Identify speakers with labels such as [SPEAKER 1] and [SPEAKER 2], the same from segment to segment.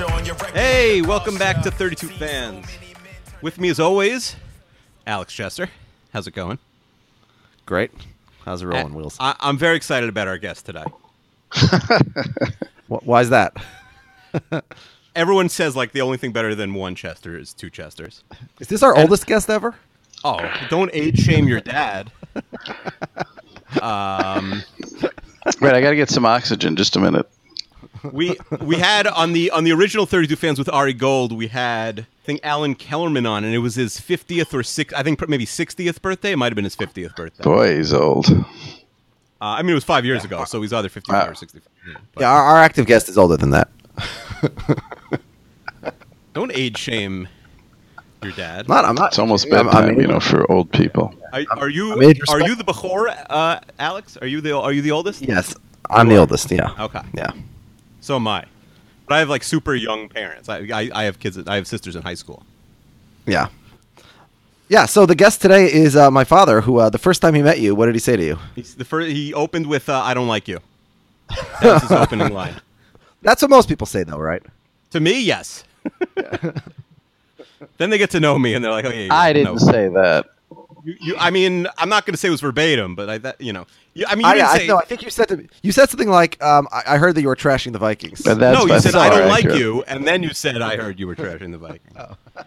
[SPEAKER 1] Hey, welcome back to 32 Fans. With me as always, Alex Chester. How's it going?
[SPEAKER 2] Great. How's it rolling, Wheels?
[SPEAKER 1] I'm very excited about our guest today.
[SPEAKER 2] Why is that?
[SPEAKER 1] Everyone says like the only thing better than one Chester is two Chesters.
[SPEAKER 2] Is this our oldest guest ever?
[SPEAKER 1] Oh, don't age shame your dad.
[SPEAKER 3] Wait, I got to get some oxygen. Just a minute.
[SPEAKER 1] We had on the original 32 Fans with Ari Gold, we had I think Alan Kellerman on, and it was his 50th or maybe 60th birthday. It might have been his 50th birthday.
[SPEAKER 3] Boy, he's old.
[SPEAKER 1] I mean, it was 5 years ago, so he's either 55 or 65.
[SPEAKER 2] Yeah, our active guest is older than that.
[SPEAKER 1] Don't age shame your dad.
[SPEAKER 2] I'm not.
[SPEAKER 3] It's almost bedtime, for old people.
[SPEAKER 1] Are you the Bechor, Alex? Are you the oldest?
[SPEAKER 2] Yes, I'm the oldest. Yeah.
[SPEAKER 1] Okay.
[SPEAKER 2] Yeah.
[SPEAKER 1] So am I. But I have like super young parents. I have kids. I have sisters in high school.
[SPEAKER 2] Yeah. Yeah. So the guest today is my father, who the first time he met you, what did he say to you?
[SPEAKER 1] He opened with "I don't like you." That was his opening line.
[SPEAKER 2] That's what most people say, though, right?
[SPEAKER 1] To me, yes. Then they get to know me, and they're like, "Oh yeah."
[SPEAKER 3] I didn't say that.
[SPEAKER 1] I mean, I'm not going to say it was verbatim, but I didn't say.
[SPEAKER 2] No, I think you said something like, "I heard that you were trashing the Vikings."
[SPEAKER 3] But
[SPEAKER 1] no, you said I don't like
[SPEAKER 3] accurate.
[SPEAKER 1] you, and then you said I heard you were trashing the Vikings.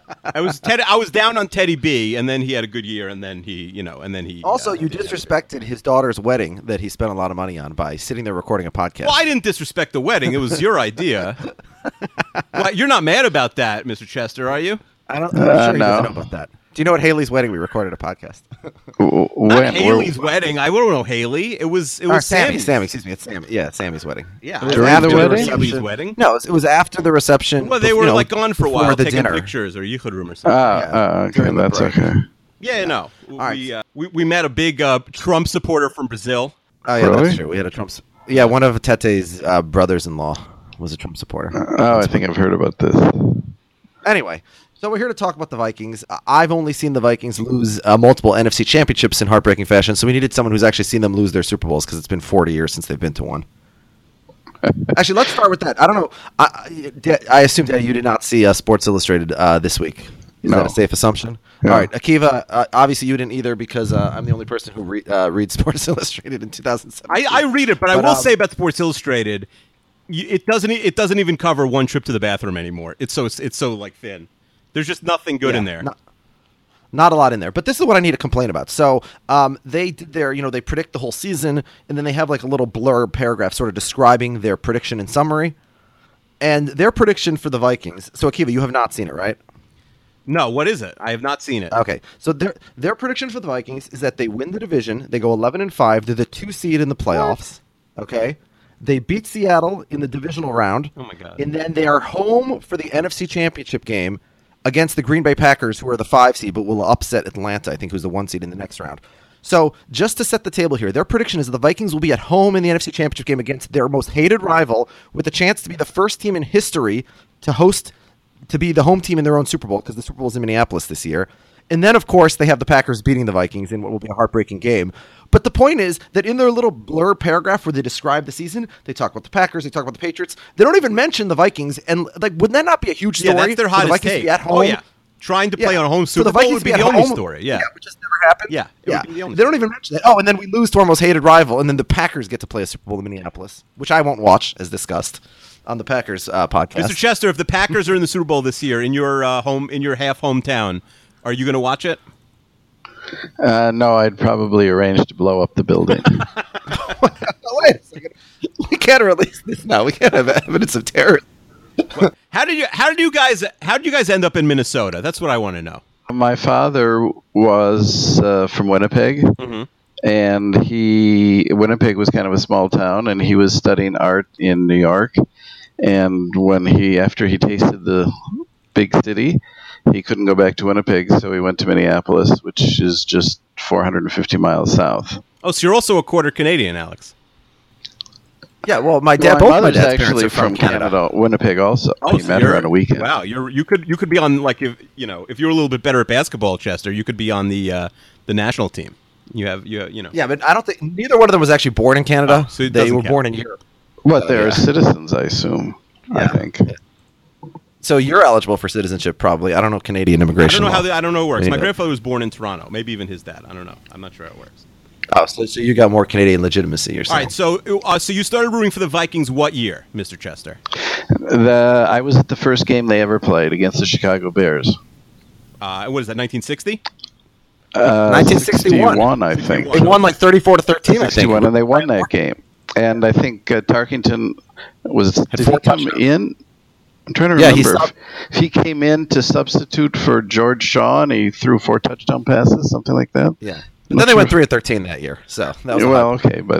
[SPEAKER 1] I was down on Teddy B, and then he had a good year, and then he.
[SPEAKER 2] Also, you disrespected his daughter's wedding that he spent a lot of money on by sitting there recording a podcast.
[SPEAKER 1] Well, I didn't disrespect the wedding; it was your idea. Well, you're not mad about that, Mr. Chester, are you?
[SPEAKER 2] I'm sure he doesn't know about that. Do you know at Haley's wedding we recorded a podcast?
[SPEAKER 1] Not Haley's wedding. I don't know Haley. It was
[SPEAKER 2] Sammy. Excuse me. It's Sammy. Yeah, Sammy's wedding.
[SPEAKER 1] Yeah,
[SPEAKER 3] During the wedding?
[SPEAKER 1] Sammy's wedding.
[SPEAKER 2] No, it was after the reception.
[SPEAKER 1] Well, they were gone for a while, taking
[SPEAKER 2] dinner.
[SPEAKER 1] pictures or Yichud or something.
[SPEAKER 3] Okay, that's okay.
[SPEAKER 1] Yeah, no. We met a big Trump supporter from Brazil.
[SPEAKER 2] Oh yeah,
[SPEAKER 3] Really?
[SPEAKER 2] that's true. We had a Trump. Yeah, one of Tete's brothers-in-law was a Trump supporter.
[SPEAKER 3] I think I've heard about this.
[SPEAKER 2] Anyway. So we're here to talk about the Vikings. I've only seen the Vikings lose multiple NFC championships in heartbreaking fashion, so we needed someone who's actually seen them lose their Super Bowls because it's been 40 years since they've been to one. Actually, let's start with that. I don't know. I assume that you did not see Sports Illustrated this week. Is that a safe assumption?
[SPEAKER 3] Yeah.
[SPEAKER 2] All right, Akiva, obviously you didn't either because I'm the only person who reads Sports Illustrated in 2007.
[SPEAKER 1] I read it, but I will say about Sports Illustrated, it doesn't even cover one trip to the bathroom anymore. It's so like thin. There's just nothing good in there.
[SPEAKER 2] Not a lot in there. But this is what I need to complain about. So they did they predict the whole season, and then they have like a little blurb paragraph sort of describing their prediction in summary. And their prediction for the Vikings. So Akiva, you have not seen it, right?
[SPEAKER 1] No, what is it? I have not seen it.
[SPEAKER 2] Okay. So their prediction for the Vikings is that they win the division. They go 11-5. They're the 2 seed in the playoffs. Okay. They beat Seattle in the divisional round.
[SPEAKER 1] Oh my God.
[SPEAKER 2] And then they are home for the NFC Championship game against the Green Bay Packers, who are the 5 seed, but will upset Atlanta, I think, who's the 1 seed in the next round. So just to set the table here, their prediction is that the Vikings will be at home in the NFC Championship game against their most hated rival, with a chance to be the first team in history to be the home team in their own Super Bowl, because the Super Bowl is in Minneapolis this year. And then, of course, they have the Packers beating the Vikings in what will be a heartbreaking game. But the point is that in their little blur paragraph where they describe the season, they talk about the Packers, they talk about the Patriots. They don't even mention the Vikings. And wouldn't that not be a huge story?
[SPEAKER 1] Yeah, that's their hottest take.
[SPEAKER 2] At home?
[SPEAKER 1] Oh, yeah. Trying to play on a home Super Bowl would be the only story. Yeah.
[SPEAKER 2] Which has never happened.
[SPEAKER 1] Yeah. It would be the only
[SPEAKER 2] they don't even mention that. Oh, and then we lose to our most hated rival, and then the Packers get to play a Super Bowl in Minneapolis, which I won't watch, as discussed on the Packers podcast.
[SPEAKER 1] Mr. Chester, if the Packers are in the Super Bowl this year in your half hometown, are you going to watch it?
[SPEAKER 3] No, I'd probably arrange to blow up the building.
[SPEAKER 2] Wait a second. We can't release this now. We can't have evidence of terror.
[SPEAKER 1] How did you guys end up in Minnesota? That's what I want to know.
[SPEAKER 3] My father was from Winnipeg, and Winnipeg was kind of a small town, and he was studying art in New York. And after he tasted the big city, he couldn't go back to Winnipeg, so he went to Minneapolis, which is just 450 miles south.
[SPEAKER 1] Oh, so you're also a quarter Canadian, Alex.
[SPEAKER 2] Yeah, well, my dad's
[SPEAKER 3] mother's
[SPEAKER 2] parents
[SPEAKER 3] actually
[SPEAKER 2] are from
[SPEAKER 3] Canada, Winnipeg also. He met her on a weekend.
[SPEAKER 1] Wow, you could be on, like, if you were a little bit better at basketball, Chester, you could be on the national team. You.
[SPEAKER 2] Yeah, but I don't think neither one of them was actually born in Canada.
[SPEAKER 1] So
[SPEAKER 2] they were born in Europe.
[SPEAKER 3] What, they're citizens, I assume.
[SPEAKER 2] Yeah.
[SPEAKER 3] I think.
[SPEAKER 2] So you're eligible for citizenship, probably. I don't know Canadian immigration.
[SPEAKER 1] I don't know
[SPEAKER 2] law.
[SPEAKER 1] I don't know how it works. My
[SPEAKER 2] Anyway.
[SPEAKER 1] grandfather was born in Toronto. Maybe even his dad. I don't know. I'm not sure how it works.
[SPEAKER 2] Oh, so you got more Canadian legitimacy. You're
[SPEAKER 1] All
[SPEAKER 2] saying.
[SPEAKER 1] right. So you started rooting for the Vikings what year, Mr. Chester?
[SPEAKER 3] I was at the first game they ever played against the Chicago Bears.
[SPEAKER 1] What is that? 1960?
[SPEAKER 2] 1961.
[SPEAKER 3] 61, I think.
[SPEAKER 2] They won like 34-13. I think.
[SPEAKER 3] 61, and they won that game. And I think Tarkington did he
[SPEAKER 2] 4
[SPEAKER 3] come
[SPEAKER 2] touchdowns.
[SPEAKER 3] in? I'm trying to
[SPEAKER 2] Yeah,
[SPEAKER 3] remember if he came in to substitute for George Shaw and he threw 4 touchdown passes, something like that.
[SPEAKER 2] Yeah. And then they went 3-13 that year. So that was
[SPEAKER 3] Okay, but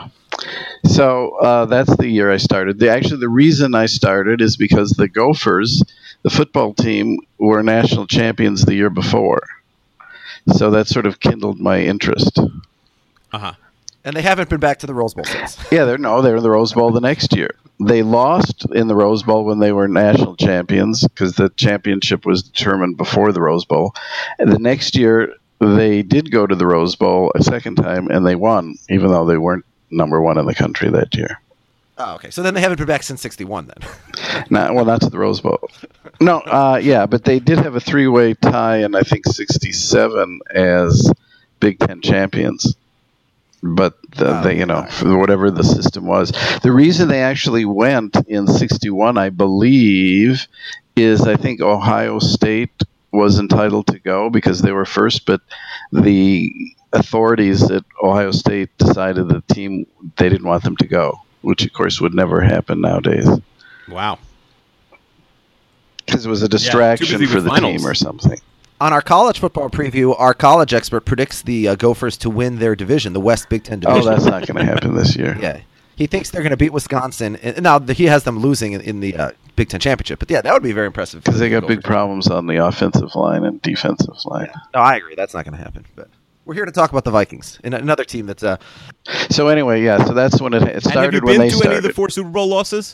[SPEAKER 3] So that's the year I started. The reason I started is because the Gophers, the football team, were national champions the year before. So that sort of kindled my interest.
[SPEAKER 1] Uh-huh.
[SPEAKER 2] And they haven't been back to the Rose Bowl since.
[SPEAKER 3] Yeah, they're in the Rose Bowl the next year. They lost in the Rose Bowl when they were national champions because the championship was determined before the Rose Bowl. And the next year, they did go to the Rose Bowl a second time, and they won, even though they weren't number one in the country that year.
[SPEAKER 2] Oh, okay. So then they haven't been back since 61 then.
[SPEAKER 3] Not to the Rose Bowl. No, but they did have a 3-way tie in, I think, 67 as Big Ten champions. But for whatever the system was, the reason they actually went in 61, I believe, is I think Ohio State was entitled to go because they were first, but the authorities at Ohio State decided the team, they didn't want them to go, which of course would never happen nowadays.
[SPEAKER 1] Wow.
[SPEAKER 3] Because it was a distraction for the team or something.
[SPEAKER 2] On our college football preview, our college expert predicts the Gophers to win their division, the West Big Ten division.
[SPEAKER 3] Oh, that's not going to happen this year.
[SPEAKER 2] Yeah. He thinks they're going to beat Wisconsin. And now he has them losing in the Big Ten championship. But yeah, that would be very impressive.
[SPEAKER 3] Because they got big problems on the offensive line and defensive line.
[SPEAKER 2] Yeah. No, I agree. That's not going to happen. But we're here to talk about the Vikings, and another team that's.
[SPEAKER 3] So anyway, so that's when it started.
[SPEAKER 1] And have you been to any of the 4 Super Bowl losses?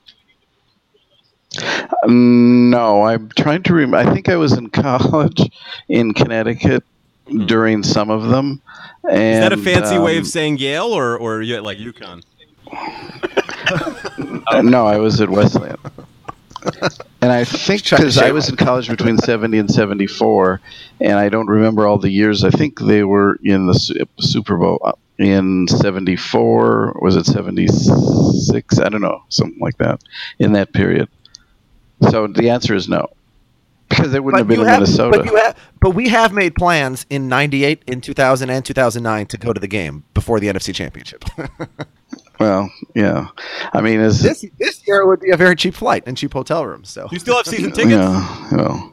[SPEAKER 3] No, I'm trying to remember. I think I was in college in Connecticut during some of them. And,
[SPEAKER 1] is that a fancy way of saying Yale or like UConn?
[SPEAKER 3] No, I was at Wesleyan. And I think because I was in college between 70 and 74, and I don't remember all the years. I think they were in the Super Bowl in 74. Was it 76? I don't know, something like that in that period. So the answer is no, because they wouldn't have been in Minnesota.
[SPEAKER 2] But we have made plans in '98, in 2000, and 2009 to go to the game before the NFC Championship.
[SPEAKER 3] Well, yeah. I mean,
[SPEAKER 2] this year it would be a very cheap flight and cheap hotel rooms. So
[SPEAKER 1] you still have season tickets?
[SPEAKER 3] Yeah. Well,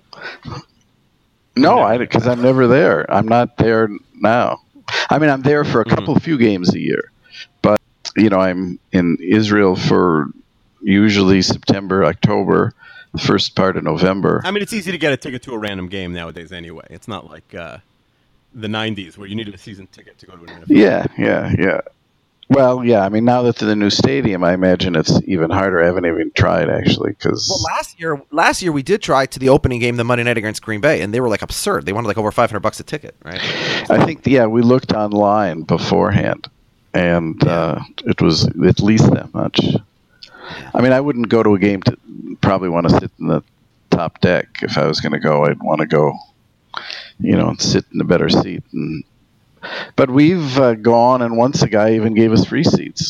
[SPEAKER 3] no, because I'm never there. I'm not there now. I mean, I'm there for a few games a year, but I'm in Israel for usually September, October. First part of November.
[SPEAKER 1] I mean, it's easy to get a ticket to a random game nowadays anyway. It's not like the 90s where you needed a season ticket to go to an NFL.
[SPEAKER 3] Yeah. Well, yeah, I mean, now that they're the new stadium, I imagine it's even harder. I haven't even tried, actually.
[SPEAKER 2] Last year we did try to the opening game, the Monday night against Green Bay, and they were like absurd. They wanted like over $500 a ticket, right?
[SPEAKER 3] I think, we looked online beforehand, and it was at least that much. I mean, I wouldn't go to a game to probably want to sit in the top deck. If I was going to go, I'd want to go, and sit in a better seat. But we've gone, and once a guy even gave us free seats.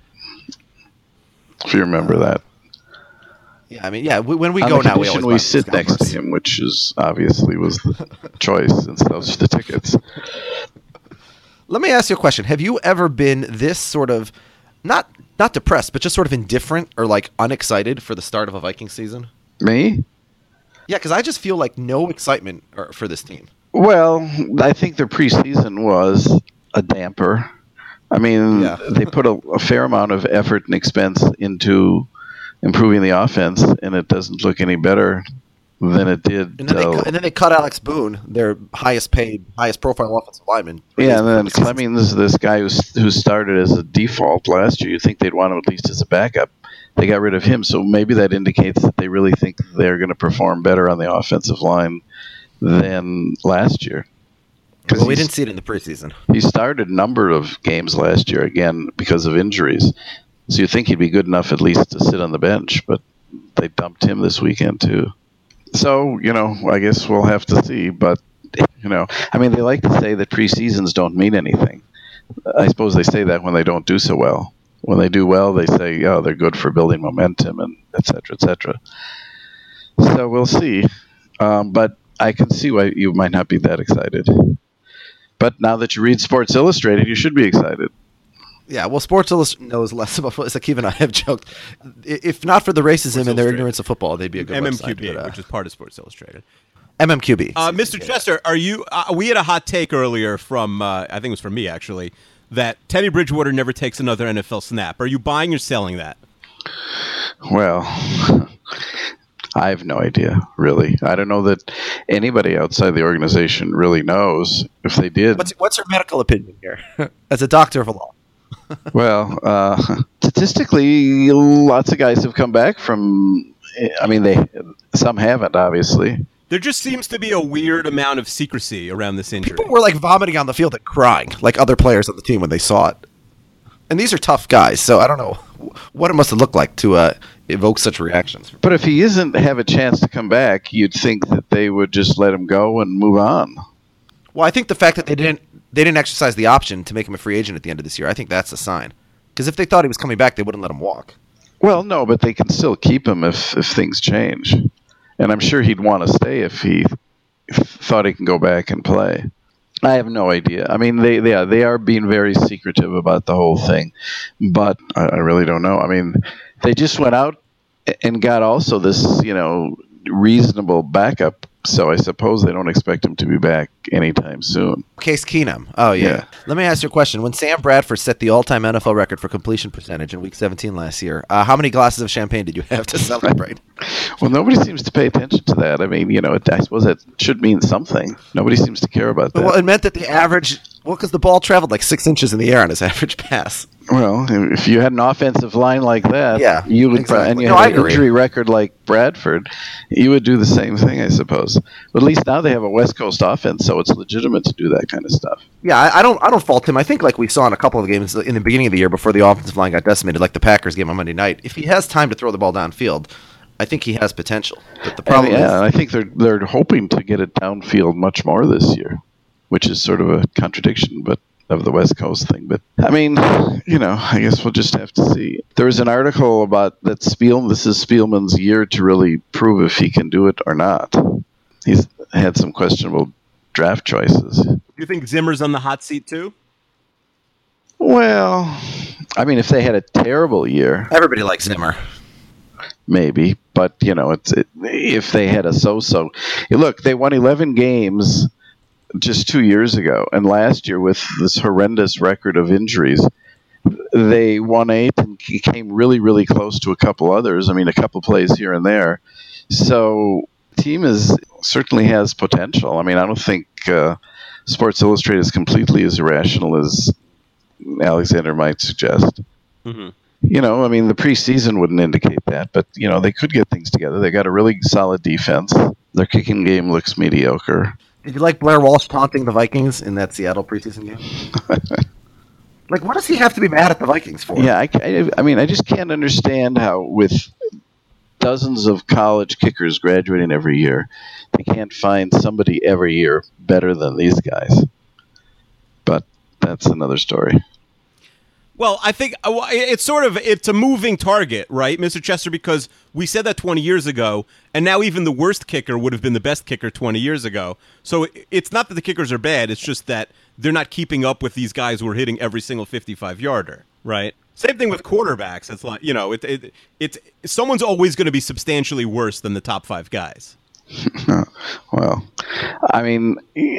[SPEAKER 3] If you remember that.
[SPEAKER 2] Yeah, I mean, when we
[SPEAKER 3] On
[SPEAKER 2] go
[SPEAKER 3] the
[SPEAKER 2] now,
[SPEAKER 3] we sit next to him, which is obviously was the choice since those are the tickets.
[SPEAKER 2] Let me ask you a question. Have you ever been this sort of not depressed, but just sort of indifferent or like unexcited for the start of a Viking season?
[SPEAKER 3] Me?
[SPEAKER 2] Yeah, because I just feel like no excitement for this team.
[SPEAKER 3] Well, I think their preseason was a damper. I mean, they put a fair amount of effort and expense into improving the offense, and it doesn't look any better than it did.
[SPEAKER 2] And then they cut Alex Boone, their highest profile offensive lineman.
[SPEAKER 3] Yeah, and then Clemmings, this guy who started as a default last year, you'd think they'd want him at least as a backup. They got rid of him, so maybe that indicates that they really think they're going to perform better on the offensive line than last year.
[SPEAKER 2] Well, we didn't see it in the preseason.
[SPEAKER 3] He started a number of games last year, again, because of injuries. So you think he'd be good enough at least to sit on the bench, but they dumped him this weekend too. So, I guess we'll have to see. But, I mean, they like to say that preseasons don't mean anything. I suppose they say that when they don't do so well. When they do well, they say, oh, they're good for building momentum and et cetera, et cetera. So we'll see. But I can see why you might not be that excited. But now that you read Sports Illustrated, you should be excited.
[SPEAKER 2] Yeah, well, Sports Illustrated knows less about football. As Akiva and I have joked, if not for the racism and their ignorance of football, they'd be a good
[SPEAKER 1] MMQB,
[SPEAKER 2] website.
[SPEAKER 1] which is part of Sports Illustrated.
[SPEAKER 2] MMQB.
[SPEAKER 1] Mr. Chester, are you? We had a hot take earlier from, I think it was from me actually, that Teddy Bridgewater never takes another NFL snap. Are you buying or selling that?
[SPEAKER 3] Well, I have no idea, really. I don't know that anybody outside the organization really knows. If they did,
[SPEAKER 2] what's your medical opinion here, as a doctor of law?
[SPEAKER 3] Well, statistically, lots of guys have come back from. I mean, some haven't, obviously.
[SPEAKER 1] There just seems to be a weird amount of secrecy around this injury.
[SPEAKER 2] People were like vomiting on the field and crying, like other players on the team when they saw it. And these are tough guys, so I don't know what it must have looked like to evoke such reactions.
[SPEAKER 3] But if he doesn't have a chance to come back, you'd think that they would just let him go and move on.
[SPEAKER 2] Well, I think the fact that they didn't exercise the option to make him a free agent at the end of this year, I think that's a sign. Because if they thought he was coming back, they wouldn't let him walk.
[SPEAKER 3] Well, no, but they can still keep him if things change. And I'm sure he'd want to stay if he thought he can go back and play. I have no idea. I mean, they are being very secretive about the whole thing, but I really don't know. I mean, they just went out and got also this, reasonable backup. So I suppose they don't expect him to be back anytime soon.
[SPEAKER 2] Case Keenum. Oh, yeah. Let me ask you a question. When Sam Bradford set the all-time NFL record for completion percentage in Week 17 last year, how many glasses of champagne did you have to celebrate?
[SPEAKER 3] Well, nobody seems to pay attention to that. I mean, I suppose that should mean something. Nobody seems to care about that.
[SPEAKER 2] Well, it meant that the average... Well, because the ball traveled like 6 inches in the air on his average pass.
[SPEAKER 3] Well, if you had an offensive line like that,
[SPEAKER 2] you
[SPEAKER 3] would,
[SPEAKER 2] exactly.
[SPEAKER 3] And you had an injury record like Bradford, you would do the same thing, I suppose. But at least now they have a West Coast offense, so it's legitimate to do that kind of stuff.
[SPEAKER 2] Yeah, I don't fault him. I think like we saw in a couple of games in the beginning of the year before the offensive line got decimated, like the Packers game on Monday night. If he has time to throw the ball downfield, I think he has potential. But the problem is,
[SPEAKER 3] I think they're hoping to get it downfield much more this year, which is sort of a contradiction, but of the West Coast thing. But I mean, I guess we'll just have to see. There was an article about that this is Spielman's year to really prove if he can do it or not. He's had some questionable draft choices.
[SPEAKER 1] Do you think Zimmer's on the hot seat too?
[SPEAKER 3] Well, I mean, if they had a terrible year,
[SPEAKER 2] everybody likes Zimmer.
[SPEAKER 3] Maybe, but if they had a so-so, look, they won 11 games just 2 years ago, and last year with this horrendous record of injuries, they won 8 and came really, really close to a couple others. I mean, a couple plays here and there. So, the team certainly has potential. I mean, I don't think Sports Illustrated is completely as irrational as Alexander might suggest.
[SPEAKER 1] Mm-hmm.
[SPEAKER 3] I mean, the preseason wouldn't indicate that, but, they could get things together. They got a really solid defense. Their kicking game looks mediocre.
[SPEAKER 2] Did you like Blair Walsh taunting the Vikings in that Seattle preseason game? Like, what does he have to be mad at the Vikings for?
[SPEAKER 3] Yeah, I mean, I just can't understand how, with dozens of college kickers graduating every year, they can't find somebody every year better than these guys. But that's another story.
[SPEAKER 1] Well, I think it's a moving target, right, Mr. Chester, because we said that 20 years ago, and now even the worst kicker would have been the best kicker 20 years ago. So it's not that the kickers are bad, it's just that they're not keeping up with these guys who are hitting every single 55-yarder, right? Same thing with quarterbacks. It's like, it's someone's always going to be substantially worse than the top 5 guys.
[SPEAKER 3] Well, I mean,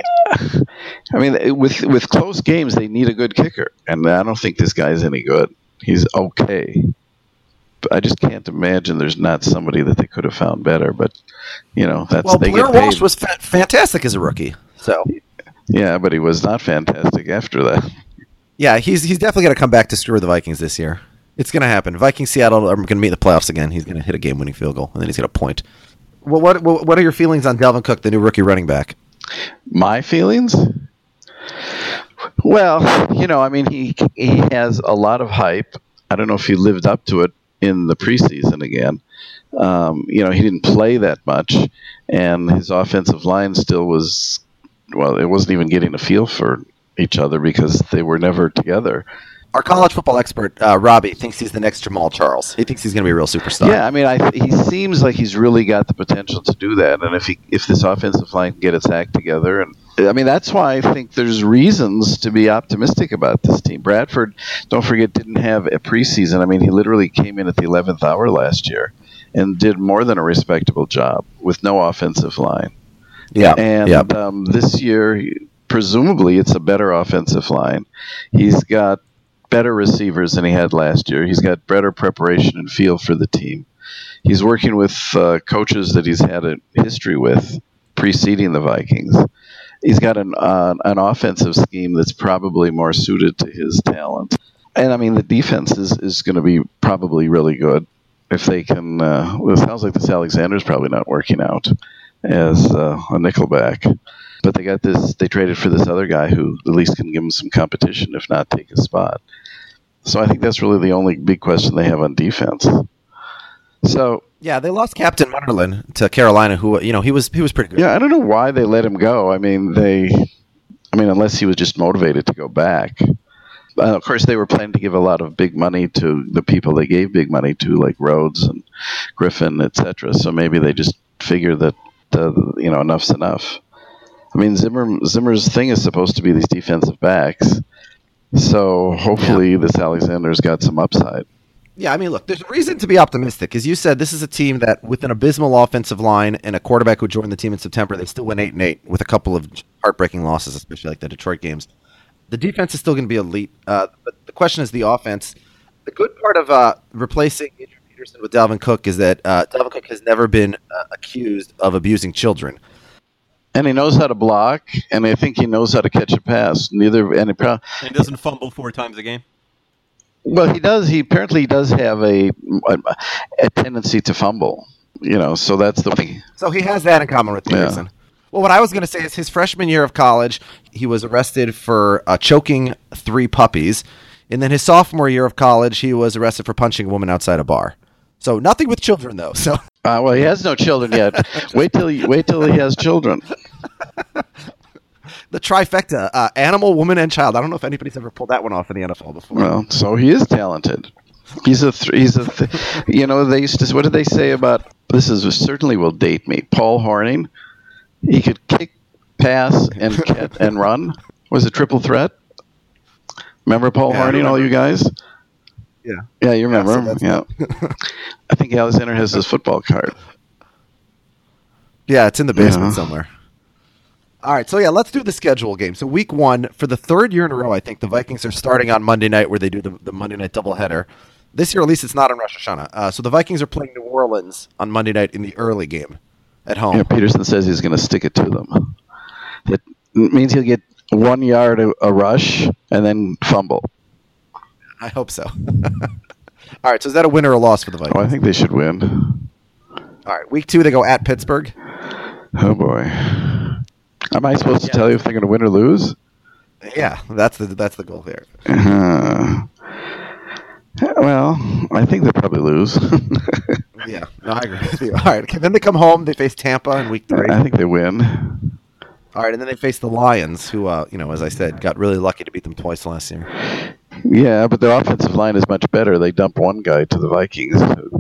[SPEAKER 3] with close games, they need a good kicker, and I don't think this guy's any good. He's okay, but I just can't imagine there's not somebody that they could have found better. But that's they
[SPEAKER 2] Blair
[SPEAKER 3] get paid.
[SPEAKER 2] Walsh was fantastic as a rookie. So
[SPEAKER 3] yeah, but he was not fantastic after that.
[SPEAKER 2] Yeah, he's definitely going to come back to screw the Vikings this year. It's going to happen. Vikings Seattle are going to meet in the playoffs again. He's going to hit a game-winning field goal, and then he's going to point. Well, what are your feelings on Dalvin Cook, the new rookie running back?
[SPEAKER 3] My feelings? Well, I mean, he has a lot of hype. I don't know if he lived up to it in the preseason again. He didn't play that much, and his offensive line still was, well, it wasn't even getting a feel for each other because they were never together.
[SPEAKER 2] Our college football expert, Robbie, thinks he's the next Jamal Charles. He thinks he's going to be a real superstar.
[SPEAKER 3] Yeah, I mean, he seems like he's really got the potential to do that, and if this offensive line can get its act together, and I mean, that's why I think there's reasons to be optimistic about this team. Bradford, don't forget, didn't have a preseason. I mean, he literally came in at the 11th hour last year and did more than a respectable job with no offensive line.
[SPEAKER 2] Yeah,
[SPEAKER 3] and this year, presumably, it's a better offensive line. He's got better receivers than he had last year. He's got better preparation and feel for the team. He's working with coaches that he's had a history with preceding the Vikings. He's got an offensive scheme that's probably more suited to his talent. And, I mean, the defense is going to be probably really good if they can. It sounds like this Alexander's probably not working out as a nickelback. But they traded for this other guy who at least can give them some competition, if not take his spot. So I think that's really the only big question they have on defense. So
[SPEAKER 2] yeah, they lost Captain Munderland to Carolina, who he was pretty good.
[SPEAKER 3] Yeah, I don't know why they let him go. I mean, unless he was just motivated to go back. Of course, they were planning to give a lot of big money to the people they gave big money to, like Rhodes and Griffin, etc. So maybe they just figured that enough's enough. I mean, Zimmer's thing is supposed to be these defensive backs, so hopefully this Alexander's got some upside.
[SPEAKER 2] Yeah, I mean, look, there's a reason to be optimistic. As you said, this is a team that, with an abysmal offensive line and a quarterback who joined the team in September, they still went 8-8 with a couple of heartbreaking losses, especially like the Detroit games. The defense is still going to be elite, but the question is the offense. The good part of replacing Adrian Peterson with Dalvin Cook is that Dalvin Cook has never been accused of abusing children.
[SPEAKER 3] And he knows how to block, and I think he knows how to catch a pass.
[SPEAKER 1] And he doesn't fumble 4 times a game.
[SPEAKER 3] Well, he does. He apparently does have a tendency to fumble. So that's the thing.
[SPEAKER 2] So he has that in common with Peterson. Yeah. Well, what I was going to say is his freshman year of college, he was arrested for choking 3 puppies, and then his sophomore year of college, he was arrested for punching a woman outside a bar. So nothing with children, though. So.
[SPEAKER 3] Well, he has no children yet. Wait till he has children.
[SPEAKER 2] The trifecta: animal, woman, and child. I don't know if anybody's ever pulled that one off in the NFL before.
[SPEAKER 3] Well, so he is talented. They used to. What did they say about this? Certainly will date me. Paul Hornung. He could kick, pass, and run. Was a triple threat. Remember Paul Hornung, all you guys? Yeah, you remember him. Yeah. I think Alexander has his football card.
[SPEAKER 2] Yeah, it's in the basement somewhere. All right, so let's do the schedule game. So week 1, for the 3rd year in a row, I think the Vikings are starting on Monday night, where they do the Monday night doubleheader. This year, at least, it's not on Rosh Hashanah. So the Vikings are playing New Orleans on Monday night in the early game at home.
[SPEAKER 3] Yeah, Peterson says he's going to stick it to them. It means he'll get 1 yard a rush and then fumble.
[SPEAKER 2] I hope so. All right, so is that a win or a loss for the Vikings?
[SPEAKER 3] Oh, I think they should win.
[SPEAKER 2] All right, week 2, they go at Pittsburgh.
[SPEAKER 3] Oh, boy. Am I supposed to tell you if they're going to win or lose?
[SPEAKER 2] Yeah, that's the goal here.
[SPEAKER 3] Well, I think they'll probably lose.
[SPEAKER 2] Yeah, no, I agree with you. All right, okay, then they come home. They face Tampa in week 3.
[SPEAKER 3] I think they win.
[SPEAKER 2] All right, and then they face the Lions, who, as I said, got really lucky to beat them twice last year.
[SPEAKER 3] Yeah, but their offensive line is much better. They dumped one guy to the Vikings.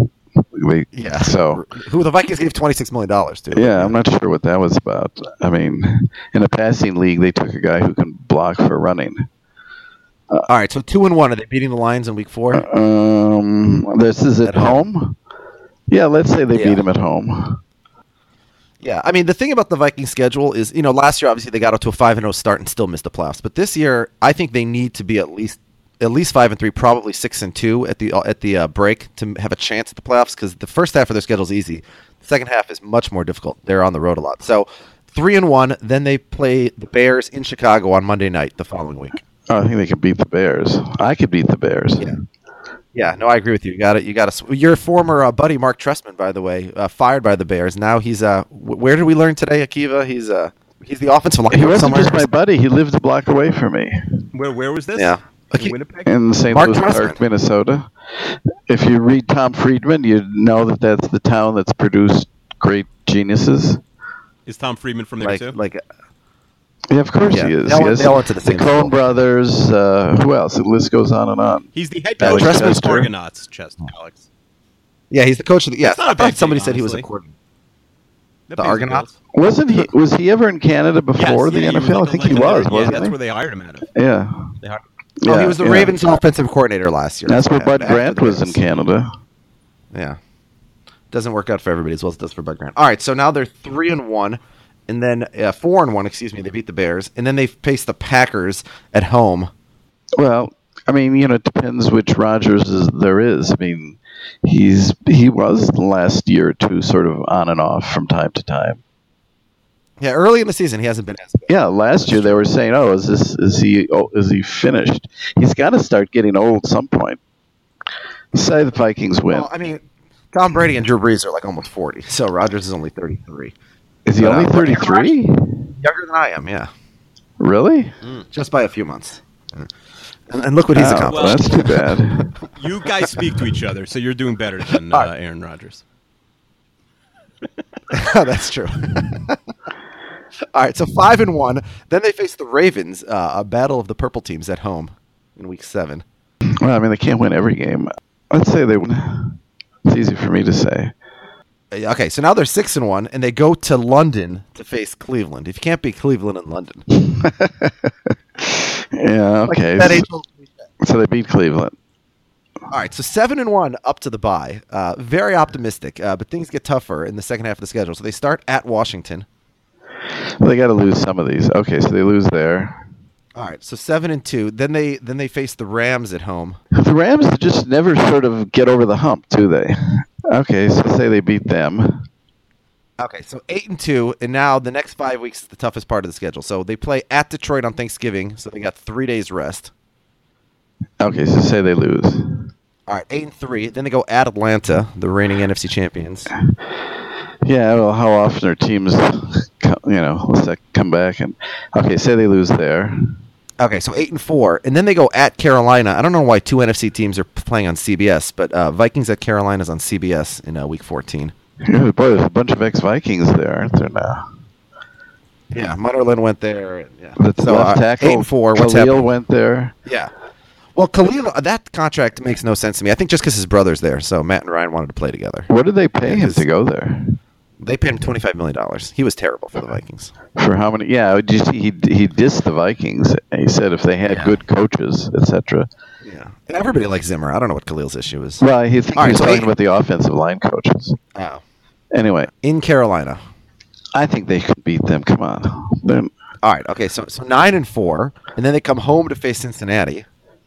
[SPEAKER 3] So
[SPEAKER 2] who the Vikings gave $26 million to.
[SPEAKER 3] Yeah, I'm not sure what that was about. I mean, in a passing league, they took a guy who can block for running.
[SPEAKER 2] All right, so 2-1. Are they beating the Lions in week 4?
[SPEAKER 3] This is at home? Yeah, let's say they beat them at home.
[SPEAKER 2] Yeah, I mean, the thing about the Vikings schedule is, last year, obviously, they got up to a 5-0 start and still missed the playoffs. But this year, I think they need to be at least 5-3, probably 6-2 at the break to have a chance at the playoffs, because the first half of their schedule is easy. The second half is much more difficult. They're on the road a lot. So 3-1, then they play the Bears in Chicago on Monday night the following week.
[SPEAKER 3] Oh, I think they could beat the Bears. I could beat the Bears.
[SPEAKER 2] Yeah, no, I agree with you. You got it. Your former buddy Mark Trestman, by the way, fired by the Bears. Now he's where did we learn today, Akiva? He's the offensive line.
[SPEAKER 3] He wasn't just my buddy. He lived a block away from me.
[SPEAKER 1] Where was this?
[SPEAKER 2] Yeah.
[SPEAKER 1] In Winnipeg?
[SPEAKER 3] In St. Louis Park, Minnesota. if you read Tom Friedman, you know that that's the town that's produced great geniuses.
[SPEAKER 1] Is Tom Friedman from there too?
[SPEAKER 3] Yeah, of course he is.
[SPEAKER 2] They all went to the same
[SPEAKER 3] Coen
[SPEAKER 2] school.
[SPEAKER 3] Brothers. Who else? The list goes on and on.
[SPEAKER 1] He's the head coach
[SPEAKER 3] Alex
[SPEAKER 1] of the
[SPEAKER 3] Chester.
[SPEAKER 1] Argonauts, Alex.
[SPEAKER 2] Yeah, he's the coach of the. Yeah,
[SPEAKER 1] That's not a
[SPEAKER 2] I
[SPEAKER 1] bad
[SPEAKER 2] thought somebody
[SPEAKER 1] team,
[SPEAKER 2] said he was a
[SPEAKER 1] honestly.
[SPEAKER 2] coordinator.
[SPEAKER 1] That
[SPEAKER 2] The
[SPEAKER 1] pays
[SPEAKER 2] Argonauts?
[SPEAKER 1] bills.
[SPEAKER 3] Wasn't he? Was he ever in Canada before
[SPEAKER 1] Yes,
[SPEAKER 3] the
[SPEAKER 1] yeah, he was
[SPEAKER 3] NFL?
[SPEAKER 1] like
[SPEAKER 3] I think
[SPEAKER 1] a
[SPEAKER 3] he was,
[SPEAKER 1] legendary-
[SPEAKER 3] wasn't
[SPEAKER 1] that's
[SPEAKER 3] he?
[SPEAKER 1] where they hired him out of.
[SPEAKER 3] Yeah.
[SPEAKER 1] They hired-
[SPEAKER 2] Oh, he was the Ravens offensive coordinator last year.
[SPEAKER 3] That's where
[SPEAKER 2] what
[SPEAKER 3] Bud
[SPEAKER 2] happened.
[SPEAKER 3] Grant was in Canada.
[SPEAKER 2] Yeah. Doesn't work out for everybody as well as it does for Bud Grant. All right, so now they're 3-1, and then 4-1. Excuse me. They beat the Bears, and then they face the Packers at home.
[SPEAKER 3] Well, I mean, it depends which Rodgers there is. I mean, he was the last year or two sort of on and off from time to time.
[SPEAKER 2] Yeah, early in the season he hasn't been as good.
[SPEAKER 3] Yeah, last year they were saying, "Oh, is he finished? He's got to start getting old at some point." Say the Vikings win.
[SPEAKER 2] Well, I mean, Tom Brady and Drew Brees are like almost 40, so Rodgers is only 33.
[SPEAKER 3] Is he
[SPEAKER 2] but,
[SPEAKER 3] only 33?
[SPEAKER 2] Younger than I am, yeah,
[SPEAKER 3] Really?
[SPEAKER 2] just by a few months. And look what he's
[SPEAKER 3] Oh,
[SPEAKER 2] accomplished.
[SPEAKER 3] that's too bad.
[SPEAKER 1] You guys speak to each other, so you're doing better than
[SPEAKER 2] All right.
[SPEAKER 1] Aaron Rodgers.
[SPEAKER 2] That's true. All right, so 5-1. Then they face the Ravens, a battle of the purple teams at home in Week 7.
[SPEAKER 3] Well, I mean, they can't win every game. Let's say they win. It's easy for me to say.
[SPEAKER 2] Okay, so now they're 6-1, and they go to London to face Cleveland. If you can't beat Cleveland in London,
[SPEAKER 3] Yeah, okay.
[SPEAKER 2] that age-old cliche.
[SPEAKER 3] So they beat Cleveland.
[SPEAKER 2] All right, so 7-1 up to the bye. Very optimistic, but things get tougher in the second half of the schedule. So they start at Washington.
[SPEAKER 3] Well, they got to lose some of these. Okay, so they lose there.
[SPEAKER 2] All right, so 7-2. Then they face the Rams at home.
[SPEAKER 3] The Rams just never sort of get over the hump, do they? Okay, so say they beat them.
[SPEAKER 2] Okay, so 8-2, and now the next 5 weeks is the toughest part of the schedule. So they play at Detroit on Thanksgiving, so they got 3 days rest.
[SPEAKER 3] Okay, so say they lose.
[SPEAKER 2] All right, 8-3. Then they go at Atlanta, the reigning NFC champions.
[SPEAKER 3] Yeah, well, how often are teams, come back and okay, say they lose there.
[SPEAKER 2] Okay, so 8-4, and then they go at Carolina. I don't know why 2 NFC teams are playing on CBS, but Vikings at Carolina's on CBS in Week 14.
[SPEAKER 3] Yeah, boy, there's a bunch of ex-Vikings there, aren't there now?
[SPEAKER 2] Yeah, Munnerlin went there. And, yeah.
[SPEAKER 3] The left tackle,
[SPEAKER 2] 8-4. What's
[SPEAKER 3] Khalil
[SPEAKER 2] happening?
[SPEAKER 3] went there.
[SPEAKER 2] Yeah. Well, Khalil, that contract makes no sense to me. I think just because his brother's there, so Matt and Ryan wanted to play together.
[SPEAKER 3] What did they pay him to go there?
[SPEAKER 2] They paid him $25 million. He was terrible for the Vikings.
[SPEAKER 3] For how many? Yeah, did you see he dissed the Vikings. He said if they had good coaches, etc.
[SPEAKER 2] Yeah. And everybody likes Zimmer. I don't know what Khalil's issue is.
[SPEAKER 3] Well, he was
[SPEAKER 2] All right, so
[SPEAKER 3] talking
[SPEAKER 2] 8
[SPEAKER 3] about the offensive line coaches.
[SPEAKER 2] Oh.
[SPEAKER 3] Anyway,
[SPEAKER 2] In Carolina.
[SPEAKER 3] I think they could beat them. Come on. They're-
[SPEAKER 2] All right. Okay. So 9-4, and then they come home to face Cincinnati.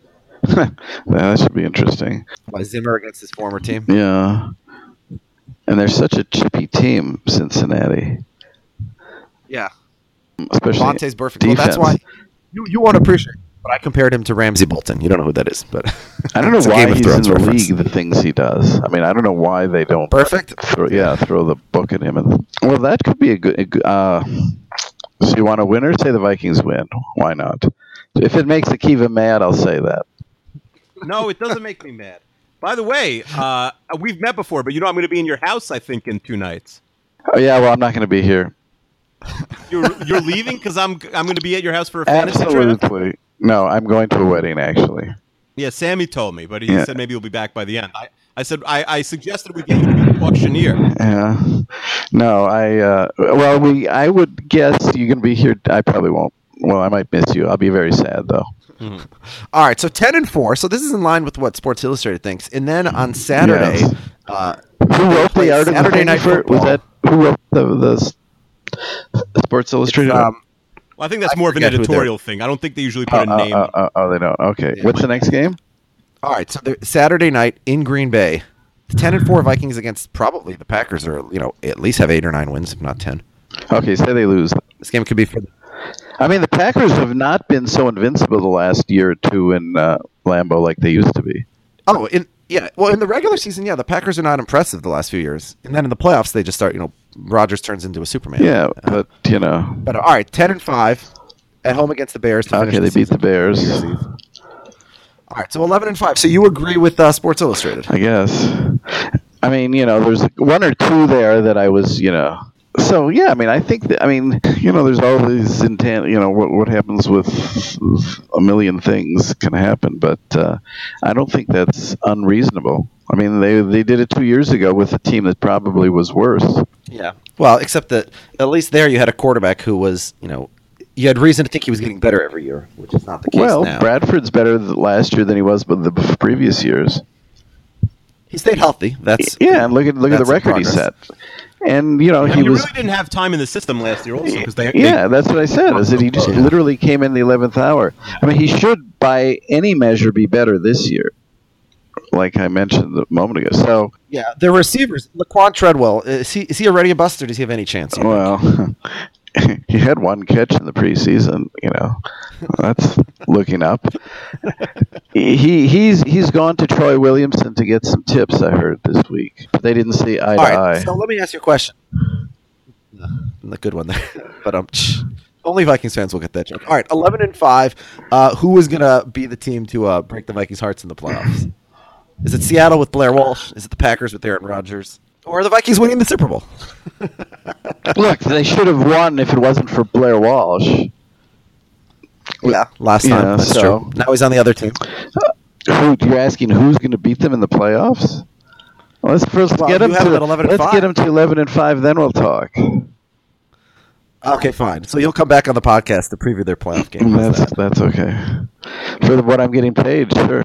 [SPEAKER 3] that should be interesting.
[SPEAKER 2] By Zimmer against his former team.
[SPEAKER 3] Yeah. And they're such a chippy team, Cincinnati.
[SPEAKER 2] Yeah.
[SPEAKER 3] Especially
[SPEAKER 2] Vontae's perfect. Well,
[SPEAKER 3] defense.
[SPEAKER 2] that's why you won't appreciate it. But I compared him to Ramsey Bolton. You don't know who that is, but
[SPEAKER 3] I don't know
[SPEAKER 2] it's a
[SPEAKER 3] why
[SPEAKER 2] Game of
[SPEAKER 3] he's in
[SPEAKER 2] Thrones
[SPEAKER 3] the
[SPEAKER 2] reference.
[SPEAKER 3] league, the things he does. I mean, I don't know why they don't
[SPEAKER 2] Perfect.
[SPEAKER 3] throw the book at him. Well, that could be a good... so you want a winner? Say the Vikings win. Why not? If it makes Akiva mad, I'll say that.
[SPEAKER 1] No, it doesn't make me mad. By the way, we've met before, but I'm going to be in your house, I think, in 2 nights.
[SPEAKER 3] Oh, yeah, well, I'm not going to be here.
[SPEAKER 1] You're leaving because I'm going to be at your house for a fantasy draft?
[SPEAKER 3] Absolutely. No, I'm going to a wedding, actually.
[SPEAKER 1] Yeah, Sammy told me, but he said maybe he'll be back by the end. I said I suggested we get you to be an auctioneer.
[SPEAKER 3] Yeah. No, I would guess you're going to be here. I probably won't. Well, I might miss you. I'll be very sad, though.
[SPEAKER 2] All right. So 10-4. So this is in line with what Sports Illustrated thinks. And then on Saturday,
[SPEAKER 3] Yes. Who wrote the article?
[SPEAKER 2] Saturday Night Football.
[SPEAKER 3] Was that who wrote the Sports Illustrated?
[SPEAKER 1] Well, I think that's more of an
[SPEAKER 2] forget who
[SPEAKER 1] editorial thing. I don't think they usually put a name.
[SPEAKER 3] They don't. Okay.
[SPEAKER 2] Yeah,
[SPEAKER 3] What's the next game?
[SPEAKER 2] All right. So Saturday night in Green Bay, 10-4 Vikings against probably the Packers, are at least have 8 or 9 wins, if not 10.
[SPEAKER 3] Okay, say they lose.
[SPEAKER 2] This game could be for.
[SPEAKER 3] I mean, the Packers have not been so invincible the last year or two in Lambeau like they used to be.
[SPEAKER 2] Oh, well, in the regular season, the Packers are not impressive the last few years, and then in the playoffs, they just start. Rodgers turns into a Superman.
[SPEAKER 3] Yeah, but
[SPEAKER 2] But all right, 10-5 at home against the Bears. To finish
[SPEAKER 3] Okay, they beat
[SPEAKER 2] season.
[SPEAKER 3] the Bears.
[SPEAKER 2] All right, so 11-5. So you agree with Sports Illustrated?
[SPEAKER 3] I guess. I mean, there's one or two there that I was, So yeah, I mean, I think that there's all these intent. What happens with a million things can happen, but I don't think that's unreasonable. I mean, they did it 2 years ago with a team that probably was worse.
[SPEAKER 2] Yeah. Well, except that at least there you had a quarterback who was, you had reason to think he was getting better every year, which is not the case now.
[SPEAKER 3] Well, Bradford's better last year than he was the previous years.
[SPEAKER 2] He stayed healthy.
[SPEAKER 3] And look at the record he set. And he
[SPEAKER 1] really
[SPEAKER 3] was
[SPEAKER 1] didn't have time in the system last year, also because
[SPEAKER 3] that's what I said. Is that he just literally came in the 11th hour. I mean, he should, by any measure, be better this year, like I mentioned a moment ago. So
[SPEAKER 2] yeah, the receivers, Laquan Treadwell, is he already a bust, or does he have any chance?
[SPEAKER 3] Well, he had one catch in the preseason. That's looking up. He's gone to Troy Williamson to get some tips, I heard this week, but they didn't see eye to eye.
[SPEAKER 2] So let me ask you a question. A good one there, but only Vikings fans will get that joke. All right, 11-5. Who is going to be the team to break the Vikings' hearts in the playoffs? Is it Seattle with Blair Walsh? Is it the Packers with Aaron Rodgers? Or are the Vikings winning the Super Bowl?
[SPEAKER 3] Look, they should have won if it wasn't for Blair Walsh.
[SPEAKER 2] Yeah, last time. That's true. Now he's on the other team.
[SPEAKER 3] You're asking who's going to beat them in the playoffs? Well, let's first get them to 11-5, then we'll talk.
[SPEAKER 2] Okay, fine. So you'll come back on the podcast to preview their playoff game.
[SPEAKER 3] That's okay. For what I'm getting paid, sure.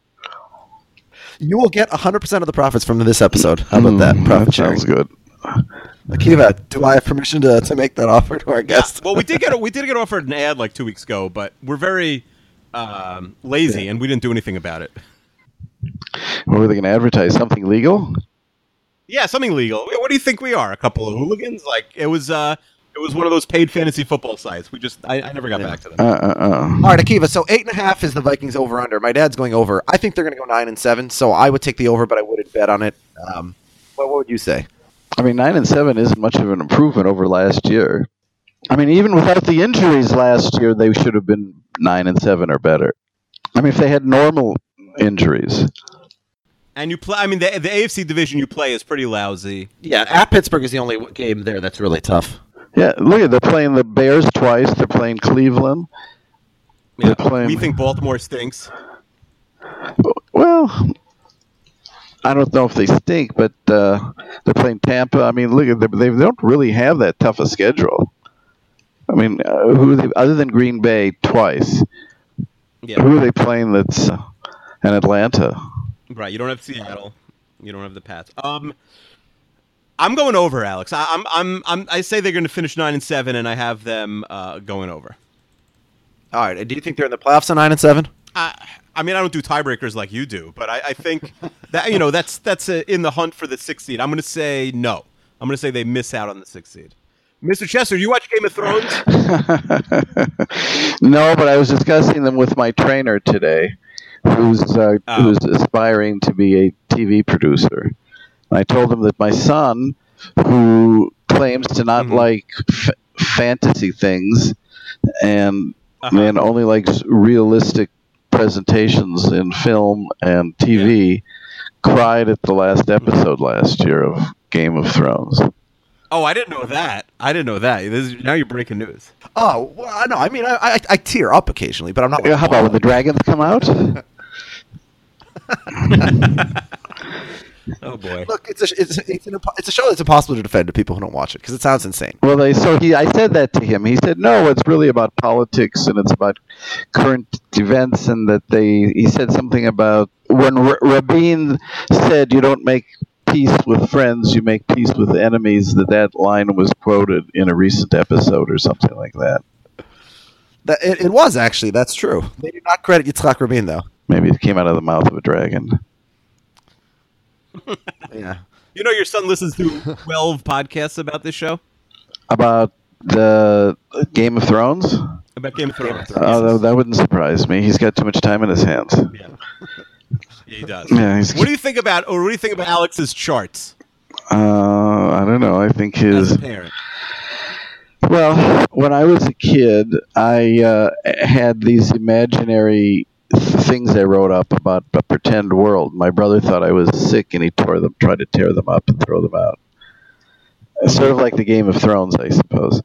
[SPEAKER 2] You will get 100% of the profits from this episode. How about that? Profit sharing.
[SPEAKER 3] Sounds good.
[SPEAKER 2] Akiva, do I have permission to make that offer to our guest?
[SPEAKER 1] Well, we did get offered an ad like 2 weeks ago, but we're very lazy and we didn't do anything about it.
[SPEAKER 3] What were they going to advertise? Something legal?
[SPEAKER 1] Yeah, something legal. What do you think we are? A couple of hooligans? Like it was one of those paid fantasy football sites. I never got back to them.
[SPEAKER 2] All right, Akiva. So 8.5 is the Vikings over under. My dad's going over. I think they're going to go 9-7. So I would take the over, but I wouldn't bet on it. What would you say?
[SPEAKER 3] I mean, 9-7 isn't much of an improvement over last year. I mean, even without the injuries last year, they should have been 9-7 or better. I mean, if they had normal injuries.
[SPEAKER 1] And you play. I mean, the AFC division you play is pretty lousy.
[SPEAKER 2] Yeah, at Pittsburgh is the only game there that's really tough.
[SPEAKER 3] Yeah, look at they're playing the Bears twice. They're playing Cleveland.
[SPEAKER 1] Yeah, we think Baltimore stinks.
[SPEAKER 3] Well, I don't know if they stink, but they're playing Tampa. I mean, look at them. They don't really have that tough a schedule. I mean, other than Green Bay twice, who are they playing? That's in Atlanta.
[SPEAKER 1] Right. You don't have Seattle. You don't have the Pats. I'm going over, Alex. I say they're going to finish 9-7, and I have them going over.
[SPEAKER 2] All right. Do you think they're in the playoffs at 9-7?
[SPEAKER 1] I mean, I don't do tiebreakers like you do, but I think that that's in the hunt for the 6th seed. I'm going to say no. I'm going to say they miss out on the 6th seed. Mr. Chester, you watch Game of Thrones?
[SPEAKER 3] No, but I was discussing them with my trainer today, who's aspiring to be a TV producer. I told him that my son, who claims to not like fantasy things and only likes realistic presentations in film and TV, cried at the last episode last year of Game of Thrones.
[SPEAKER 1] Oh, I didn't know that. Now you're breaking news.
[SPEAKER 2] Oh, well, no. I mean, I tear up occasionally, but I'm not.
[SPEAKER 3] How about when the dragons come out?
[SPEAKER 1] Oh boy!
[SPEAKER 2] Look, it's a show that's impossible to defend to people who don't watch it because it sounds insane.
[SPEAKER 3] Well, I said that to him. He said, "No, it's really about politics and it's about current events." And that he said something about when Rabin said, "You don't make peace with friends, you make peace with enemies." That line was quoted in a recent episode or something like that.
[SPEAKER 2] It was actually. That's true. They did not credit Yitzhak Rabin though.
[SPEAKER 3] Maybe it came out of the mouth of a dragon.
[SPEAKER 2] Yeah.
[SPEAKER 1] You know your son listens to 12 podcasts about this show?
[SPEAKER 3] About the Game of Thrones?
[SPEAKER 1] About Game of Thrones.
[SPEAKER 3] Oh, that wouldn't surprise me. He's got too much time in his hands.
[SPEAKER 1] Yeah, he does.
[SPEAKER 3] Yeah,
[SPEAKER 1] what do you think about Alex's charts?
[SPEAKER 3] I don't know. I think
[SPEAKER 1] as a parent.
[SPEAKER 3] Well, when I was a kid, I had these imaginary things I wrote up about a pretend world. My brother thought I was sick, and he tried to tear them up and throw them out. Sort of like the Game of Thrones, I suppose.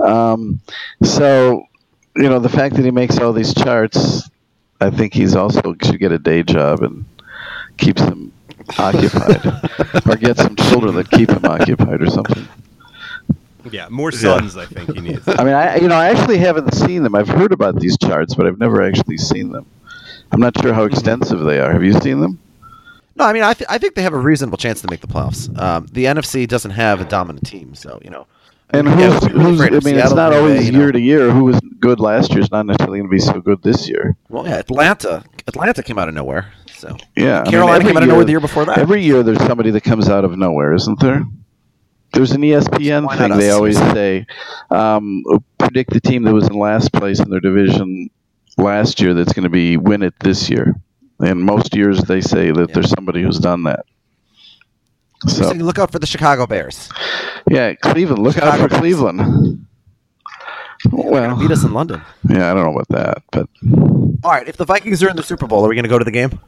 [SPEAKER 3] So, the fact that he makes all these charts, I think he's also should get a day job and keeps him occupied, or get some children that keep him occupied or something.
[SPEAKER 1] Yeah, more sons. I think he needs.
[SPEAKER 3] I mean, I actually haven't seen them. I've heard about these charts, but I've never actually seen them. I'm not sure how extensive they are. Have you seen them?
[SPEAKER 2] No, I mean, I think they have a reasonable chance to make the playoffs. The NFC doesn't have a dominant team, so
[SPEAKER 3] And
[SPEAKER 2] who's
[SPEAKER 3] it's
[SPEAKER 2] Seattle,
[SPEAKER 3] not
[SPEAKER 2] Green
[SPEAKER 3] always
[SPEAKER 2] Bay,
[SPEAKER 3] year to year. Who was good last year is not necessarily going to be so good this year.
[SPEAKER 2] Well, yeah, Atlanta came out of nowhere. So
[SPEAKER 3] Yeah,
[SPEAKER 2] Carolina came out of nowhere the year before that.
[SPEAKER 3] Every year there's somebody that comes out of nowhere, isn't there? There's an ESPN
[SPEAKER 2] Why
[SPEAKER 3] thing
[SPEAKER 2] not
[SPEAKER 3] they
[SPEAKER 2] us?
[SPEAKER 3] always say, predict the team that was in last place in their division last year that's going to win it this year. And most years they say that there's somebody who's done that.
[SPEAKER 2] So look out for the Chicago Bears.
[SPEAKER 3] Yeah, Cleveland. Look out for Cleveland. Well,
[SPEAKER 2] Beat us in London.
[SPEAKER 3] yeah, I don't know about that, but
[SPEAKER 2] All right, if the Vikings are in the Super Bowl, are we going to go to the game?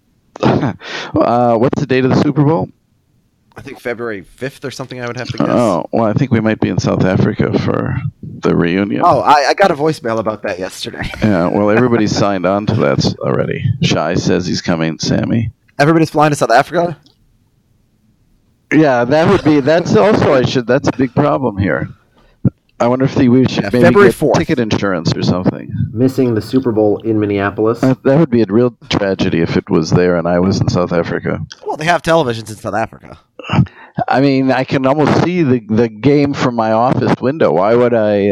[SPEAKER 3] what's the date of the Super Bowl?
[SPEAKER 2] I think February 5th or something, I would have to guess.
[SPEAKER 3] Oh, well, I think we might be in South Africa for the reunion.
[SPEAKER 2] Oh, I got a voicemail about that yesterday.
[SPEAKER 3] Yeah, well, everybody's signed on to that already. Shai says he's coming, Sammy.
[SPEAKER 2] Everybody's flying to South Africa?
[SPEAKER 3] Yeah, that's a big problem here. I wonder if we should maybe
[SPEAKER 2] February
[SPEAKER 3] get
[SPEAKER 2] 4th.
[SPEAKER 3] ticket insurance or something.
[SPEAKER 4] Missing the Super Bowl in Minneapolis.
[SPEAKER 3] That would be a real tragedy if it was there and I was in South Africa.
[SPEAKER 2] Well, they have televisions in South Africa.
[SPEAKER 3] I mean, I can almost see the game from my office window. Why would I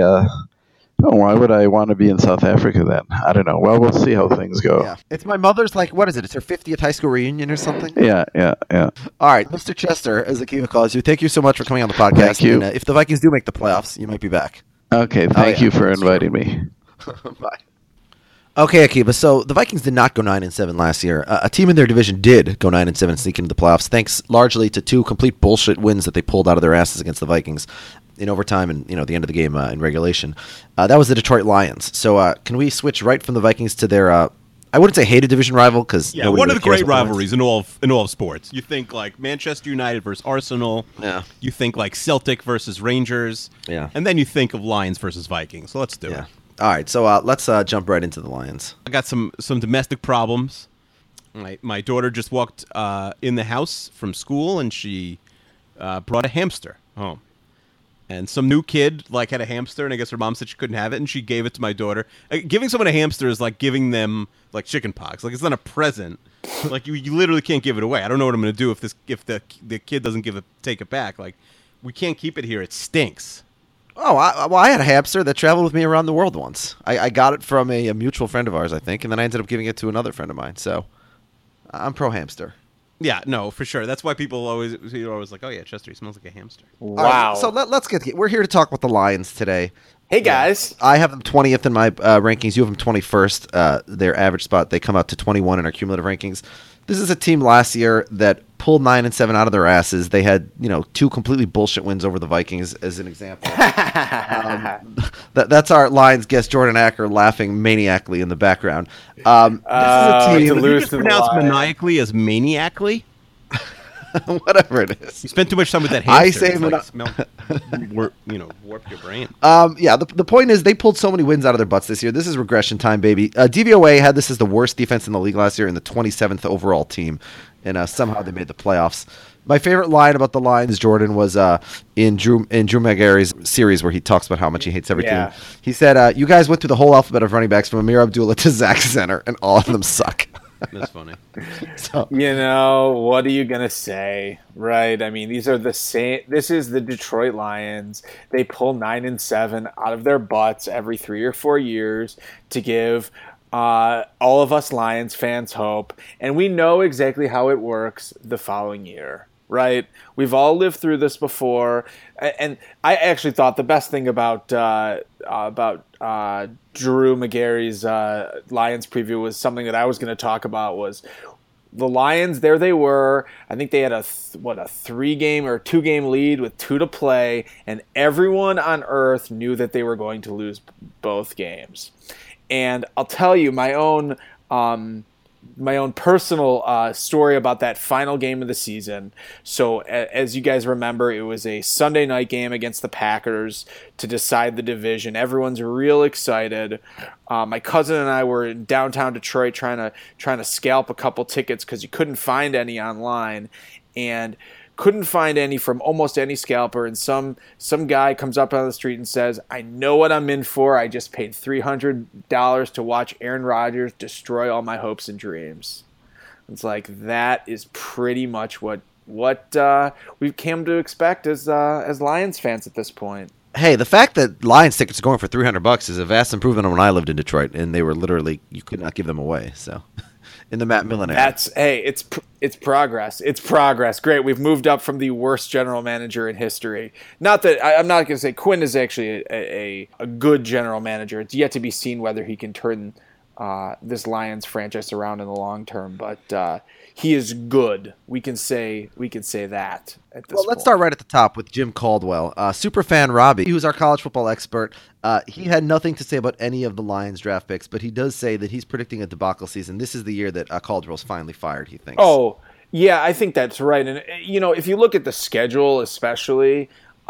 [SPEAKER 3] want to be in South Africa then? I don't know. Well, we'll see how things go.
[SPEAKER 2] Yeah. It's my mother's, what is it? It's her 50th high school reunion or something?
[SPEAKER 3] Yeah.
[SPEAKER 2] All right, Mr. Chester, as Akiva calls you, thank you so much for coming on the podcast.
[SPEAKER 3] Thank you.
[SPEAKER 2] And, if the Vikings do make the playoffs, you might be back.
[SPEAKER 3] Okay, thank you for inviting me.
[SPEAKER 2] Bye. Okay, Akiva. So the Vikings did not go 9-7 last year. A team in their division did go 9-7 and sneak into the playoffs, thanks largely to two complete bullshit wins that they pulled out of their asses against the Vikings in overtime and the end of the game in regulation. That was the Detroit Lions. So can we switch right from the Vikings to their I wouldn't say hated division rival because
[SPEAKER 1] one of the great rivalries in all of sports. You think like Manchester United versus Arsenal.
[SPEAKER 2] Yeah.
[SPEAKER 1] You think like Celtic versus Rangers.
[SPEAKER 2] Yeah.
[SPEAKER 1] And then you think of Lions versus Vikings. So let's do it.
[SPEAKER 2] All right, so let's jump right into the Lions.
[SPEAKER 1] I got some domestic problems. My daughter just walked in the house from school, and she brought a hamster home. And some new kid had a hamster, and I guess her mom said she couldn't have it, and she gave it to my daughter. Giving someone a hamster is like giving them chicken pox. It's not a present. You literally can't give it away. I don't know what I'm going to do if the kid doesn't take it back. We can't keep it here. It stinks.
[SPEAKER 2] Oh, I had a hamster that traveled with me around the world once. I got it from a mutual friend of ours, I think, and then I ended up giving it to another friend of mine. So I'm pro hamster.
[SPEAKER 1] Yeah, no, for sure. That's why people always like, oh yeah, Chester, he smells like a hamster.
[SPEAKER 2] Wow. All right, so let's we're here to talk about the Lions today.
[SPEAKER 4] Hey guys.
[SPEAKER 2] I have them 20th in my rankings. You have them 21st. Their average spot, they come out to 21 in our cumulative rankings. This is a team last year that pulled 9-7 out of their asses. They had, two completely bullshit wins over the Vikings, as an example. That's our Lions guest, Jordan Acker, laughing maniacally in the background. This is a team.
[SPEAKER 1] Did you just pronounce maniacally as maniacally?
[SPEAKER 2] Whatever it is.
[SPEAKER 1] You spent too much time with that hamster.
[SPEAKER 2] I say
[SPEAKER 1] warp your brain.
[SPEAKER 2] The point is they pulled so many wins out of their butts this year. This is regression time, baby. DVOA had this as the worst defense in the league last year and the 27th overall team, and somehow they made the playoffs. My favorite line about the Lions, Jordan, was in Drew Magary's series where he talks about how much he hates every team. He said, you guys went through the whole alphabet of running backs from Amir Abdullah to Zach Zenner, and all of them suck.
[SPEAKER 1] That's funny.
[SPEAKER 2] So,
[SPEAKER 4] what are you going to say, right? I mean, these are the same. This is the Detroit Lions. They pull 9-7 out of their butts every 3 or 4 years to give all of us Lions fans hope. And we know exactly how it works the following year, right? We've all lived through this before. And I actually thought the best thing about Drew Magary's Lions preview was something that I was going to talk about was the Lions. There they were. I think they had a 3-game or 2-game lead with 2 to play, and everyone on earth knew that they were going to lose both games. And I'll tell you, my own my own personal story about that final game of the season. So as you guys remember, it was a Sunday night game against the Packers to decide the division. Everyone's real excited. My cousin and I were in downtown Detroit trying to scalp a couple tickets because you couldn't find any online, and couldn't find any from almost any scalper. And some guy comes up on the street and says, "I know what I'm in for. I just paid $300 to watch Aaron Rodgers destroy all my hopes and dreams." It's like, that is pretty much what we've come to expect as Lions fans at this point.
[SPEAKER 2] Hey, the fact that Lions tickets are going for $300 is a vast improvement on when I lived in Detroit, and they were literally, you could not give them away. So, in the Matt Millen era.
[SPEAKER 4] It's progress. It's progress. Great. We've moved up from the worst general manager in history. Not that I'm not going to say Quinn is actually a good general manager. It's yet to be seen whether he can turn this Lions franchise around in the long term, but he is good. We can say that at this point.
[SPEAKER 2] Let's start right at the top with Jim Caldwell. Superfan Robbie, he was our college football expert. He had nothing to say about any of the Lions draft picks, but he does say that he's predicting a debacle season. This is the year that Caldwell's finally fired, he thinks.
[SPEAKER 4] Oh, yeah, I think that's right. And, if you look at the schedule especially,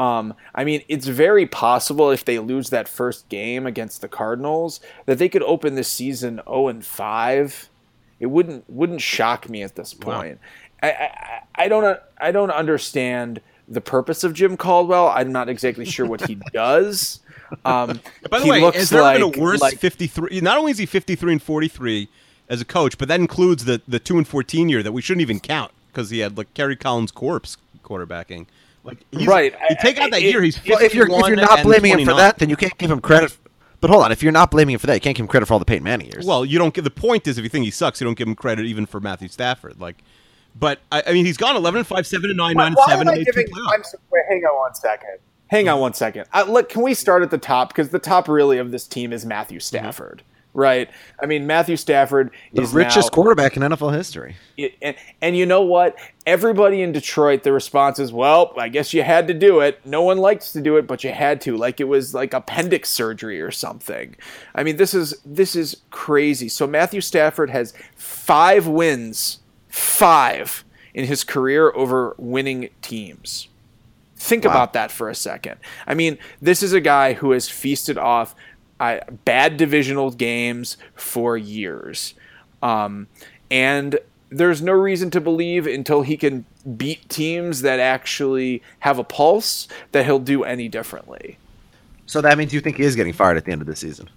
[SPEAKER 4] it's very possible if they lose that first game against the Cardinals that they could open this season 0-5. It wouldn't shock me at this point. Wow. I don't understand the purpose of Jim Caldwell. I'm not exactly sure what he does.
[SPEAKER 1] By the way, has there been a worse 53? Not only is he 53-43 as a coach, but that includes the 2-14 year that we shouldn't even count because he had Kerry Collins corpse quarterbacking.
[SPEAKER 4] Right.
[SPEAKER 1] You take out that year, he's 51
[SPEAKER 2] if you're not blaming
[SPEAKER 1] 29.
[SPEAKER 2] him for that, then you can't give him credit. But hold on, if you're not blaming him for that, you can't give him credit for all the Peyton Manning years.
[SPEAKER 1] Well, you don't give. The point is, if you think he sucks, you don't give him credit even for Matthew Stafford. But he's gone 11-5, 7-9, 9-7, 8
[SPEAKER 4] Hang on one second. Look, can we start at the top? Because the top really of this team is Matthew Stafford, right? Matthew Stafford is
[SPEAKER 2] the richest quarterback in NFL history.
[SPEAKER 4] And you know what? Everybody in Detroit, the response is, well, I guess you had to do it. No one likes to do it, but you had to. Like it was like appendix surgery or something. This is crazy. So Matthew Stafford has 5 wins, 5 in his career over winning teams. Think about that for a second. This is a guy who has feasted off bad divisional games for years. And there's no reason to believe until he can beat teams that actually have a pulse that he'll do any differently.
[SPEAKER 2] So that means you think he is getting fired at the end of the season?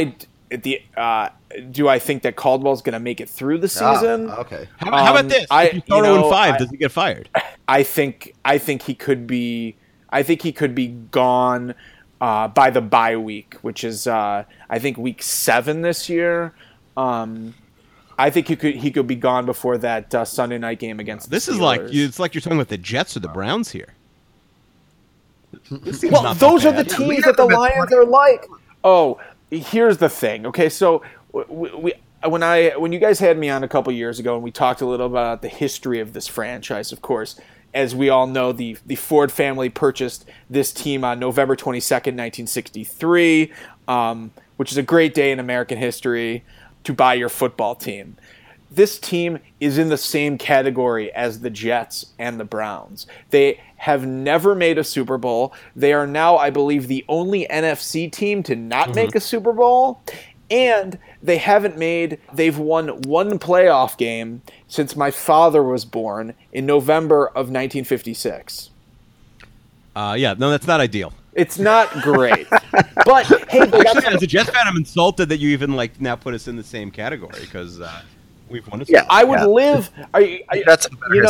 [SPEAKER 4] Do I think that Caldwell's going to make it through the season?
[SPEAKER 2] Okay.
[SPEAKER 1] How about this? If you start 0-5, does he get fired?
[SPEAKER 4] I think he could be. I think he could be gone by the bye week, which is I think week 7 this year. I think he could be gone before that Sunday night game against the Steelers.
[SPEAKER 1] It's like you're talking about the Jets or the Browns here.
[SPEAKER 4] Well, those are the teams that the Lions are like. Oh, here's the thing. Okay, so when you guys had me on a couple years ago and we talked a little about the history of this franchise, of course, as we all know, the Ford family purchased this team on November 22nd, 1963, which is a great day in American history to buy your football team. This team is in the same category as the Jets and the Browns. They have never made a Super Bowl. They are now, I believe, the only NFC team to not make a Super Bowl. And they've won one playoff game since my father was born in November of 1956.
[SPEAKER 1] That's not ideal.
[SPEAKER 4] It's not great. But, hey,
[SPEAKER 1] actually, as a Jets fan, I'm insulted that you even now put us in the same category because we've won a Super Bowl.
[SPEAKER 4] I would live.
[SPEAKER 2] That's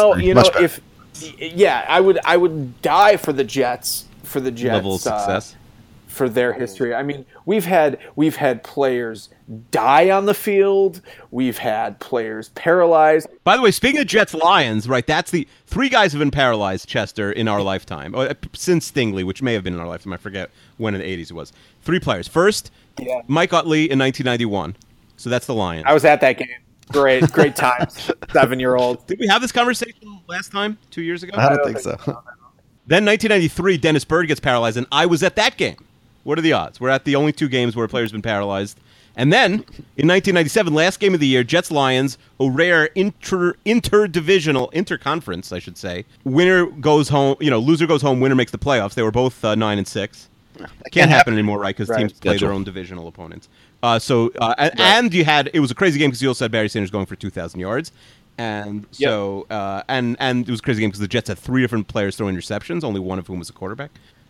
[SPEAKER 4] I would die for the Jets. For the Jets
[SPEAKER 1] level of success.
[SPEAKER 4] For their history. We've had players die on the field. We've had players paralyzed.
[SPEAKER 1] By the way, speaking of Jets Lions, right? That's the 3 guys have been paralyzed, Chester, in our lifetime since Stingley, which may have been in our lifetime. I forget when in the 80s it was. 3 players. First, Mike Utley in 1991. So that's the Lions.
[SPEAKER 4] I was at that game. Great times. 7-year-old.
[SPEAKER 1] Did we have this conversation last time? 2 years ago?
[SPEAKER 2] I don't think so.
[SPEAKER 1] Then 1993, Dennis Byrd gets paralyzed, and I was at that game. What are the odds? We're at the only 2 games where a player's been paralyzed. And then in 1997, last game of the year, Jets-Lions, a rare interconference, I should say. Winner goes home. Loser goes home. Winner makes the playoffs. They were both 9-6. That can't happen anymore, right? Because teams play their own divisional opponents. And you had it was a crazy game because you also had Barry Sanders going for 2,000 yards. And so, and it was a crazy game because the Jets had 3 different players throwing interceptions, only one of whom was a quarterback.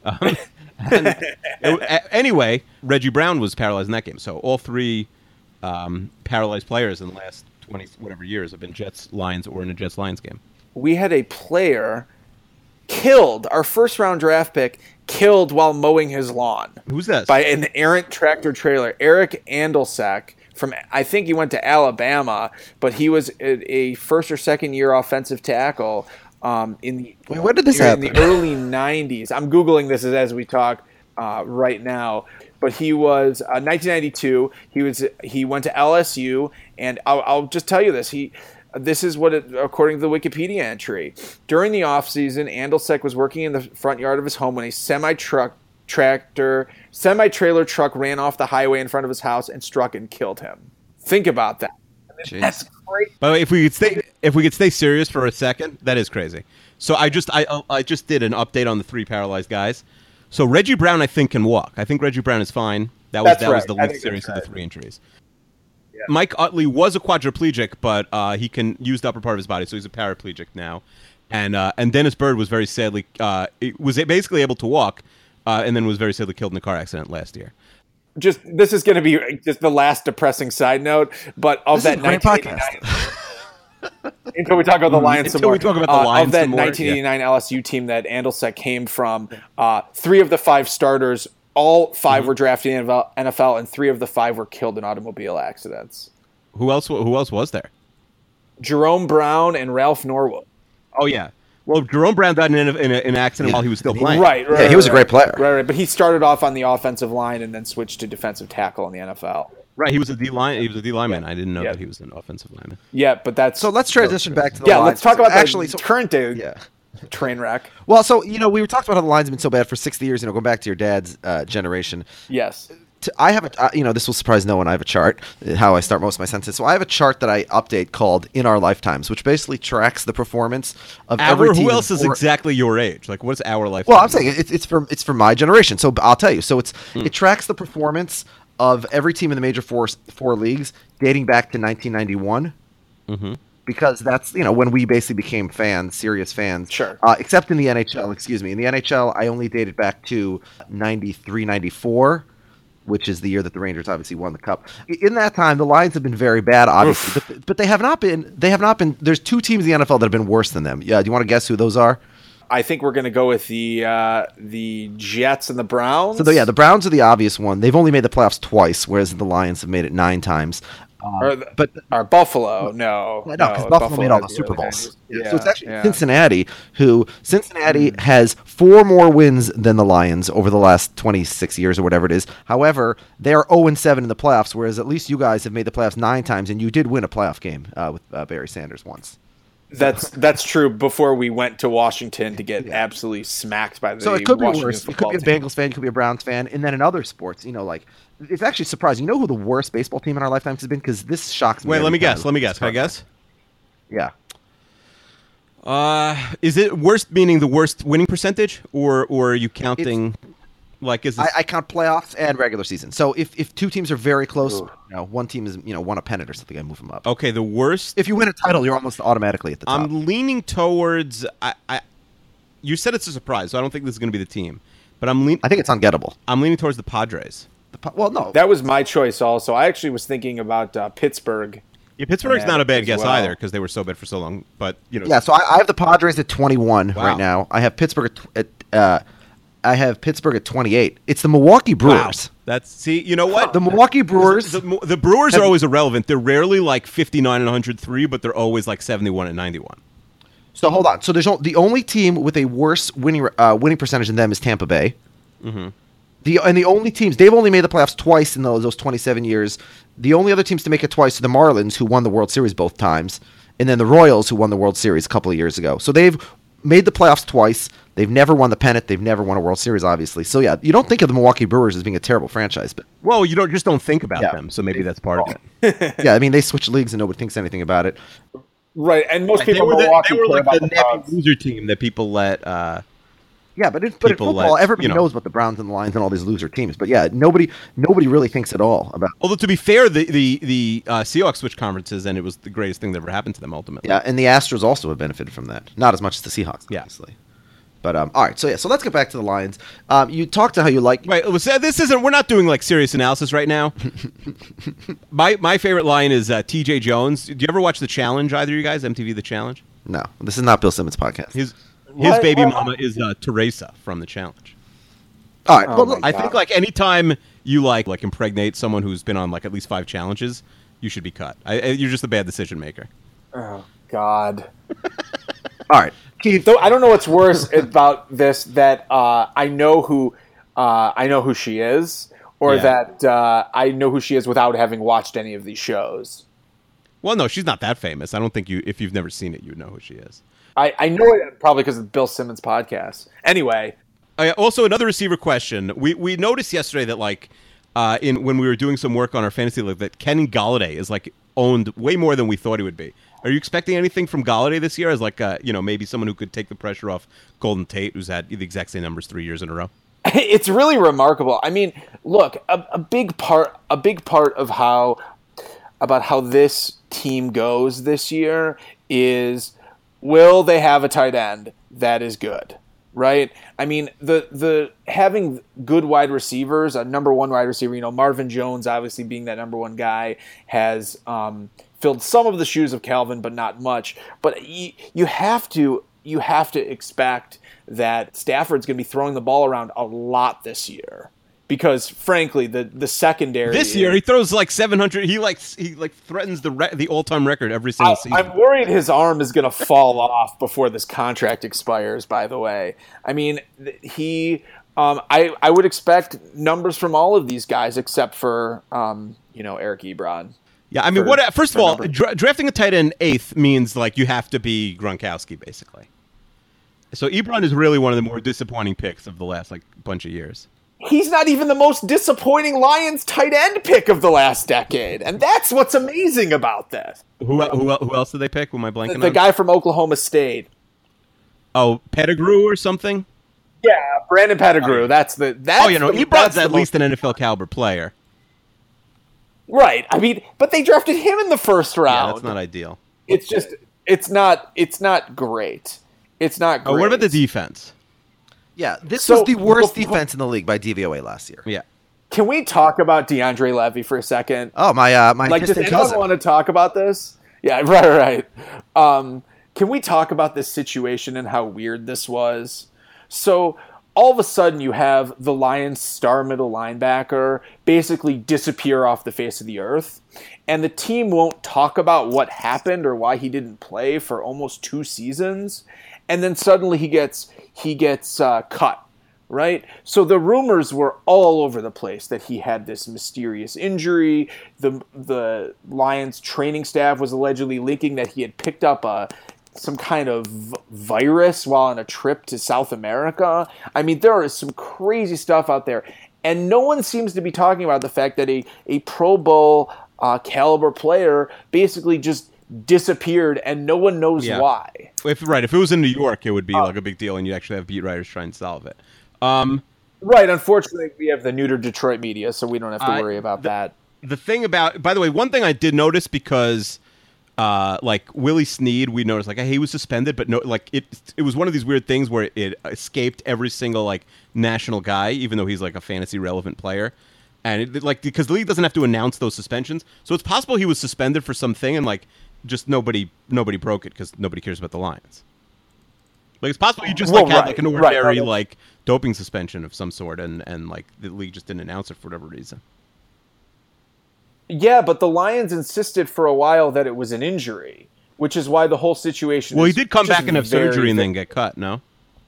[SPEAKER 1] Anyway, Reggie Brown was paralyzed in that game. So all 3 paralyzed players in the last 20 whatever years have been Jets-Lions or in a Jets-Lions game.
[SPEAKER 4] We had a player killed, our first-round draft pick, killed while mowing his lawn.
[SPEAKER 1] Who's that?
[SPEAKER 4] By an errant tractor trailer. Eric Andolsek. I think he went to Alabama, but he was a first or second year offensive tackle when did this happen? In the early 90s. I'm Googling this as we talk right now. But he was 1992. He went to LSU, and I'll just tell you this. This is according to the Wikipedia entry. During the offseason, Andolsek was working in the front yard of his home when a semi-trailer truck ran off the highway in front of his house and struck and killed him. Think about that. That's great.
[SPEAKER 1] By the way, if we could stay serious for a second, that is crazy. So I just did an update on the 3 paralyzed guys. So Reggie Brown, I think, can walk. I think Reggie Brown is fine. That was the least serious of the 3 injuries. Yeah. Mike Utley was a quadriplegic, but he can use the upper part of his body, so he's a paraplegic now. And Dennis Byrd was very sadly was basically able to walk. And then was very sadly killed in a car accident last year.
[SPEAKER 4] This is going to be just the last depressing side note, but of that 1989, until we talk about the Lions some more. Of that 1989 LSU team that Andolsek came from, 3 of the 5 starters, all 5 were drafted in the NFL, and 3 of the 5 were killed in automobile accidents.
[SPEAKER 1] Who else was there?
[SPEAKER 4] Jerome Brown and Ralph Norwood.
[SPEAKER 1] Oh yeah. Well, Jerome Brown died in an accident while he was still playing.
[SPEAKER 4] Right.
[SPEAKER 2] Yeah, he was a great player.
[SPEAKER 4] Right. But he started off on the offensive line and then switched to defensive tackle in the NFL.
[SPEAKER 1] Right. He was a D line. He was a D lineman. I didn't know that he was an offensive lineman.
[SPEAKER 4] Yeah, but that's
[SPEAKER 2] so. Let's transition back to the lines.
[SPEAKER 4] Let's talk about the current day train wreck.
[SPEAKER 2] Well, so we were talking about how the line's been so bad for 60 years. Going back to your dad's generation.
[SPEAKER 4] Yes.
[SPEAKER 2] I have this will surprise no one. I have a chart, how I start most of my sentences. So I have a chart that I update called In Our Lifetimes, which basically tracks the performance of every team.
[SPEAKER 1] Who else is exactly your age? Like, what's our lifetime?
[SPEAKER 2] Well, I'm saying it's for my generation. So I'll tell you. So it tracks the performance of every team in the major four leagues dating back to 1991. Mm-hmm. Because that's when we basically became serious fans.
[SPEAKER 4] Sure.
[SPEAKER 2] Except in the NHL. Excuse me. In the NHL, I only dated back to 93, 94. Which is the year that the Rangers obviously won the Cup. In that time, the Lions have been very bad, obviously, but they have not been. There's 2 teams in the NFL that have been worse than them. Yeah, do you want to guess who those are?
[SPEAKER 4] I think we're going to go with the Jets and the Browns.
[SPEAKER 2] So the Browns are the obvious one. They've only made the playoffs twice, whereas the Lions have made it 9 times.
[SPEAKER 4] Or Buffalo, no,
[SPEAKER 2] because Buffalo made all the Super Bowls. Yeah, so it's actually Cincinnati, has 4 more wins than the Lions over the last 26 years or whatever it is. However, they are 0-7 in the playoffs, whereas at least you guys have made the playoffs 9 times, and you did win a playoff game with Barry Sanders once.
[SPEAKER 4] That's true. Before we went to Washington to get absolutely smacked by the
[SPEAKER 2] so it could be
[SPEAKER 4] Washington
[SPEAKER 2] worse. You could be a Bengals fan, you could be a Browns fan, and then in other sports, it's actually surprising. You know who the worst baseball team in our lifetimes has been? Because this shocks me.
[SPEAKER 1] Wait, let me guess. Can I guess?
[SPEAKER 2] Yeah.
[SPEAKER 1] Is it worst meaning the worst winning percentage, or are you counting?
[SPEAKER 2] I count playoffs and regular season. So if 2 teams are very close, one team is won a pennant or something, I move them up.
[SPEAKER 1] Okay, the worst.
[SPEAKER 2] If you win a title, you're almost automatically at the top.
[SPEAKER 1] I'm leaning towards. You said it's a surprise, so I don't think this is going to be the team. But I think
[SPEAKER 2] it's ungettable.
[SPEAKER 1] I'm leaning towards the Padres.
[SPEAKER 2] Well, no,
[SPEAKER 4] that was my choice. Also, I actually was thinking about Pittsburgh.
[SPEAKER 1] Yeah, Pittsburgh's not a bad guess either because they were so bad for so long. But
[SPEAKER 2] yeah. So I have the Padres at 21 right now. I have Pittsburgh at 28. It's the Milwaukee Brewers.
[SPEAKER 1] Wow. You know what?
[SPEAKER 2] The Milwaukee Brewers.
[SPEAKER 1] The Brewers are always irrelevant. They're rarely like 59 and 103, but they're always like 71 and 91.
[SPEAKER 2] So hold on. So there's the only team with a worse winning percentage than them is Tampa Bay. Mm-hmm. The only teams, they've only made the playoffs twice in those 27 years. The only other teams to make it twice are the Marlins, who won the World Series both times, and then the Royals, who won the World Series a couple of years ago. So they've made the playoffs twice. They've never won the pennant. They've never won a World Series, obviously. So, yeah, you don't think of the Milwaukee Brewers as being a terrible franchise. But
[SPEAKER 1] well, you don't think about them, so maybe that's part of it.
[SPEAKER 2] yeah, I mean, they switch leagues and nobody thinks anything about it.
[SPEAKER 4] Right, and most people
[SPEAKER 1] they were
[SPEAKER 4] care
[SPEAKER 1] like
[SPEAKER 4] about
[SPEAKER 1] the nappy loser team that people let.
[SPEAKER 2] Yeah, but in football, everybody knows about the Browns and the Lions and all these loser teams. But yeah, nobody really thinks at all about.
[SPEAKER 1] Although to be fair, the Seahawks switched conferences, and it was the greatest thing that ever happened to them ultimately.
[SPEAKER 2] Yeah, and the Astros also have benefited from that. Not as much as the Seahawks, obviously. Yeah. But all right, so let's get back to the Lions. You talked to how you like.
[SPEAKER 1] Right, this isn't. We're not doing like serious analysis right now. my favorite line is T.J. Jones. Do you ever watch The Challenge? Either of you guys, MTV The Challenge?
[SPEAKER 2] No, this is not Bill Simmons' podcast.
[SPEAKER 1] His baby mama is Teresa from The Challenge.
[SPEAKER 2] All right, well,
[SPEAKER 1] I think like anytime you like impregnate someone who's been on like at least 5 challenges, you should be cut. You're just a bad decision maker.
[SPEAKER 4] Oh God.
[SPEAKER 2] All right.
[SPEAKER 4] Keith, I don't know what's worse about this, that I know who she is, or that I know who she is without having watched any of these shows.
[SPEAKER 1] Well, no, she's not that famous. I don't think if you've never seen it, you would know who she is.
[SPEAKER 4] I know it probably because of Bill Simmons' podcast. Anyway.
[SPEAKER 1] Also, another receiver question. We noticed yesterday that when we were doing some work on our fantasy league, that Kenny Golladay is owned way more than we thought he would be. Are you expecting anything from Golladay this year as maybe someone who could take the pressure off Golden Tate, who's had the exact same numbers 3 years in a row?
[SPEAKER 4] It's really remarkable. I mean, look, a big part of how this team goes this year is, will they have a tight end that is good? Right? I mean, the having good wide receivers, a number one wide receiver, Marvin Jones obviously being that number one guy, has filled some of the shoes of Calvin, but not much. But you have to expect that Stafford's going to be throwing the ball around a lot this year. Because frankly, the secondary
[SPEAKER 1] this year he throws like 700. He threatens the all-time record every single season.
[SPEAKER 4] I'm worried his arm is going to fall off before this contract expires. By the way, I mean I would expect numbers from all of these guys except for Eric Ebron.
[SPEAKER 1] Yeah, I mean, first of all, drafting a tight end 8th means you have to be Gronkowski basically. So Ebron is really one of the more disappointing picks of the last bunch of years.
[SPEAKER 4] He's not even the most disappointing Lions tight end pick of the last decade, and that's what's amazing about this.
[SPEAKER 1] Who else did they pick? Who am I blanking on?
[SPEAKER 4] The guy from Oklahoma State.
[SPEAKER 1] Oh, Pettigrew or something?
[SPEAKER 4] Yeah, Brandon Pettigrew.
[SPEAKER 1] Ebron's at least an NFL caliber player.
[SPEAKER 4] Right. I mean, but they drafted him in the first round.
[SPEAKER 1] Yeah, that's not ideal.
[SPEAKER 4] It's not great. It's not great.
[SPEAKER 1] Oh, what about the defense?
[SPEAKER 2] Yeah, this was the worst defense in the league by DVOA last year.
[SPEAKER 1] Yeah.
[SPEAKER 4] Can we talk about DeAndre Levy for a second?
[SPEAKER 2] Oh, my
[SPEAKER 4] does anyone want to talk about this? Yeah, right. Can we talk about this situation and how weird this was? So all of a sudden you have the Lions' star middle linebacker basically disappear off the face of the earth, and the team won't talk about what happened or why he didn't play for almost 2 seasons, and then suddenly he gets cut, right? So the rumors were all over the place that he had this mysterious injury. The Lions training staff was allegedly leaking that he had picked up some kind of virus while on a trip to South America. I mean, there is some crazy stuff out there, and no one seems to be talking about the fact that a Pro Bowl caliber player basically just disappeared and no one knows why.
[SPEAKER 1] If it was in New York, it would be a big deal, and you actually have beat writers try and solve it.
[SPEAKER 4] Right. Unfortunately, we have the neutered Detroit media, so we don't have to worry about that.
[SPEAKER 1] The thing about, by the way, one thing I did notice because, Willie Snead, we noticed he was suspended, but no, it was one of these weird things where it escaped every single national guy, even though he's a fantasy relevant player. And because the league doesn't have to announce those suspensions, so it's possible he was suspended for something and just nobody broke it because nobody cares about the Lions. It's possible you just had an ordinary doping suspension of some sort, and the league just didn't announce it for whatever reason.
[SPEAKER 4] Yeah, but the Lions insisted for a while that it was an injury, which is why the whole situation.
[SPEAKER 1] Well, he did come back and have surgery and then get cut. No.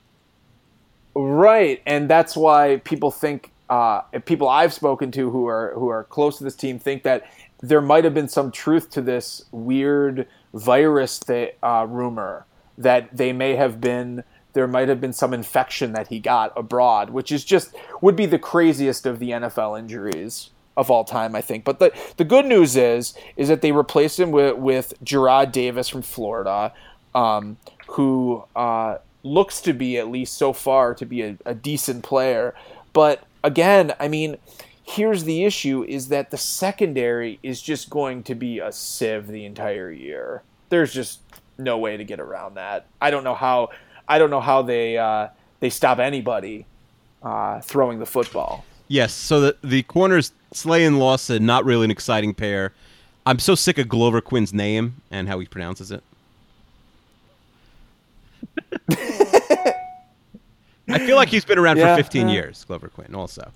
[SPEAKER 4] Right, and that's why people think. People I've spoken to who are close to this team think that there might have been some truth to this weird virus rumor that they may have been there might have been some infection that he got abroad, which is just would be the craziest of the NFL injuries of all time, I think. But the good news is that they replaced him with Gerard Davis from Florida, who looks to be, at least so far, to be a decent player. But again, I mean, here's the issue, is that the secondary is just going to be a sieve the entire year. There's just no way to get around that. I don't know how they stop anybody throwing the football.
[SPEAKER 1] Yes, so the corners, Slay and Lawson, not really an exciting pair. I'm so sick of Glover Quinn's name and how he pronounces it. I feel like he's been around for 15 years, Glover Quinn, also.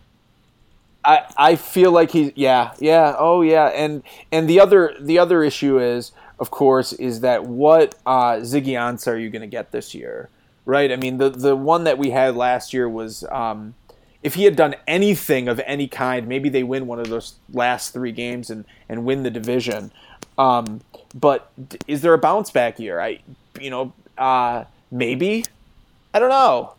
[SPEAKER 4] I feel like he's and the other issue is, of course, is that what Ziggy Ansah are you going to get this year, right? I mean, the one that we had last year was if he had done anything of any kind, maybe they win one of those last 3 games and win the division. But is there a bounce back year? Maybe. I don't know.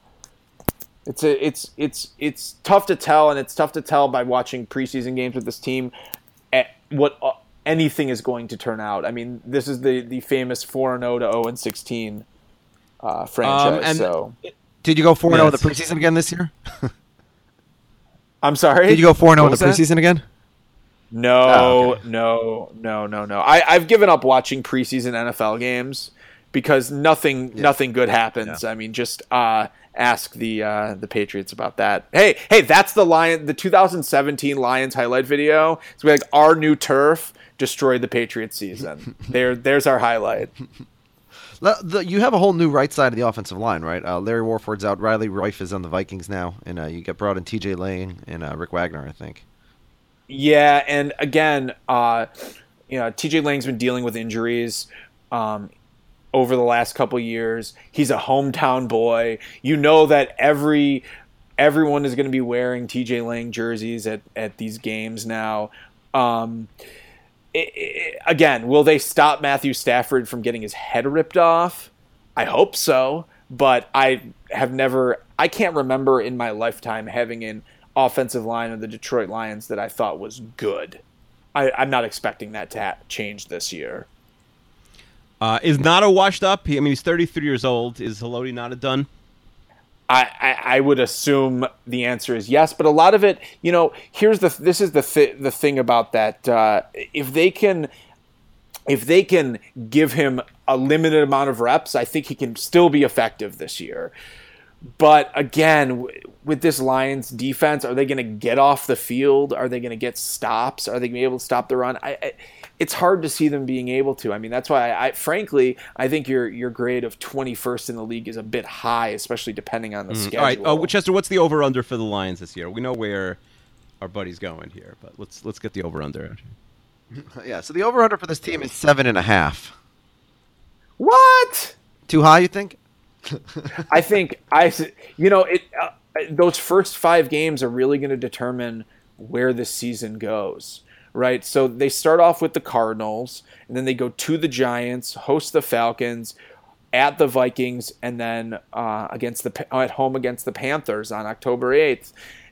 [SPEAKER 4] It's tough to tell, and it's tough to tell by watching preseason games with this team at what anything is going to turn out. I mean, this is the famous 4-0 to 0-16 franchise.
[SPEAKER 2] Did you go 4-0 in the preseason again this year?
[SPEAKER 4] I'm sorry?
[SPEAKER 2] Did you go 4-0 in the preseason again?
[SPEAKER 4] No, no. I've given up watching preseason NFL games because nothing good happens. Yeah. I mean, just ask the Patriots about that. Hey, that's the 2017 Lions highlight video. It's like our new turf destroyed the Patriots season. There's our highlight.
[SPEAKER 2] You have a whole new right side of the offensive line, right? Larry Warford's out. Riley Reiff is on the Vikings now, and you get brought in T.J. Lang and Rick Wagner, I think.
[SPEAKER 4] Yeah, and again, T.J. Lang's been dealing with injuries over the last couple years. He's a hometown boy. You know that everyone is going to be wearing T.J. Lang jerseys at these games now. Again, will they stop Matthew Stafford from getting his head ripped off? I hope so, but I can't remember in my lifetime having an offensive line of the Detroit Lions that I thought was good. I'm not expecting that to change this year.
[SPEAKER 1] Is Nada washed up? He's 33 years old. Is Haloti Nada done?
[SPEAKER 4] I would assume the answer is yes, but a lot of it, this is the thing about that. If they can give him a limited amount of reps, I think he can still be effective this year. But again, with this Lions defense, are they going to get off the field? Are they going to get stops? Are they going to be able to stop the run? It's hard to see them being able to. I mean, that's why frankly, I think your grade of 21st in the league is a bit high, especially depending on the schedule.
[SPEAKER 1] All right, Chester, what's the over/under for the Lions this year? We know where our buddy's going here, but let's get the over/under.
[SPEAKER 2] Yeah, so the over/under for this team is 7.5.
[SPEAKER 4] What?
[SPEAKER 2] Too high, you think?
[SPEAKER 4] I think those first 5 games are really going to determine where the season goes. Right, so they start off with the Cardinals, and then they go to the Giants, host the Falcons, at the Vikings, and then at home against the Panthers on October 8th.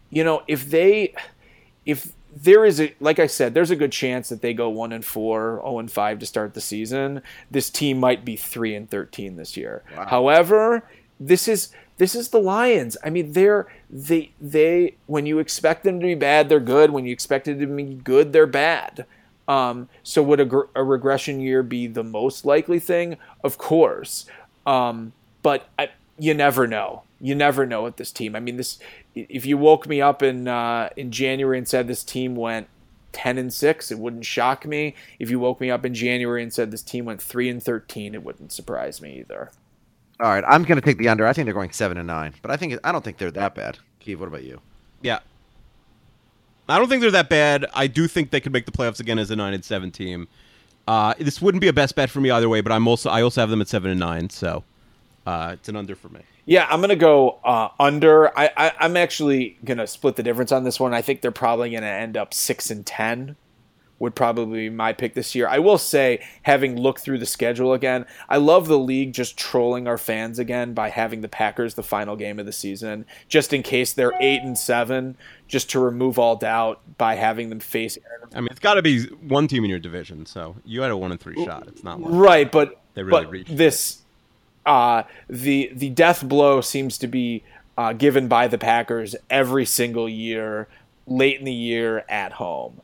[SPEAKER 4] If there is like I said, there's a good chance that they go 1-4, 0-5 to start the season. This team might be 3-13 this year. Wow. However, this is the Lions. I mean, they when you expect them to be bad, they're good. When you expect them to be good, they're bad. So would a regression year be the most likely thing? Of course. But you never know. You never know with this team. I mean, if you woke me up in January and said this team went 10-6, it wouldn't shock me. If you woke me up in January and said this team went 3-13, it wouldn't surprise me either.
[SPEAKER 2] All right, I'm going to take the under. I think they're going 7-9, but I don't think they're that bad. Keith, what about you?
[SPEAKER 1] Yeah, I don't think they're that bad. I do think they could make the playoffs again as a 9-7 team. This wouldn't be a best bet for me either way, but I also have them at 7-9, so it's an under for me.
[SPEAKER 4] Yeah, I'm going to go under. I'm actually going to split the difference on this one. I think they're probably going to end up 6-10, would probably be my pick this year. I will say, having looked through the schedule again, I love the league just trolling our fans again by having the Packers the final game of the season, just in case they're 8-7, just to remove all doubt by having them face Aaron.
[SPEAKER 1] I mean, it's got to be one team in your division, so you had a 1-3 shot. It's not like
[SPEAKER 4] right, but
[SPEAKER 1] they really
[SPEAKER 4] but
[SPEAKER 1] reached
[SPEAKER 4] this the death blow seems to be given by the Packers every single year, late in the year at home.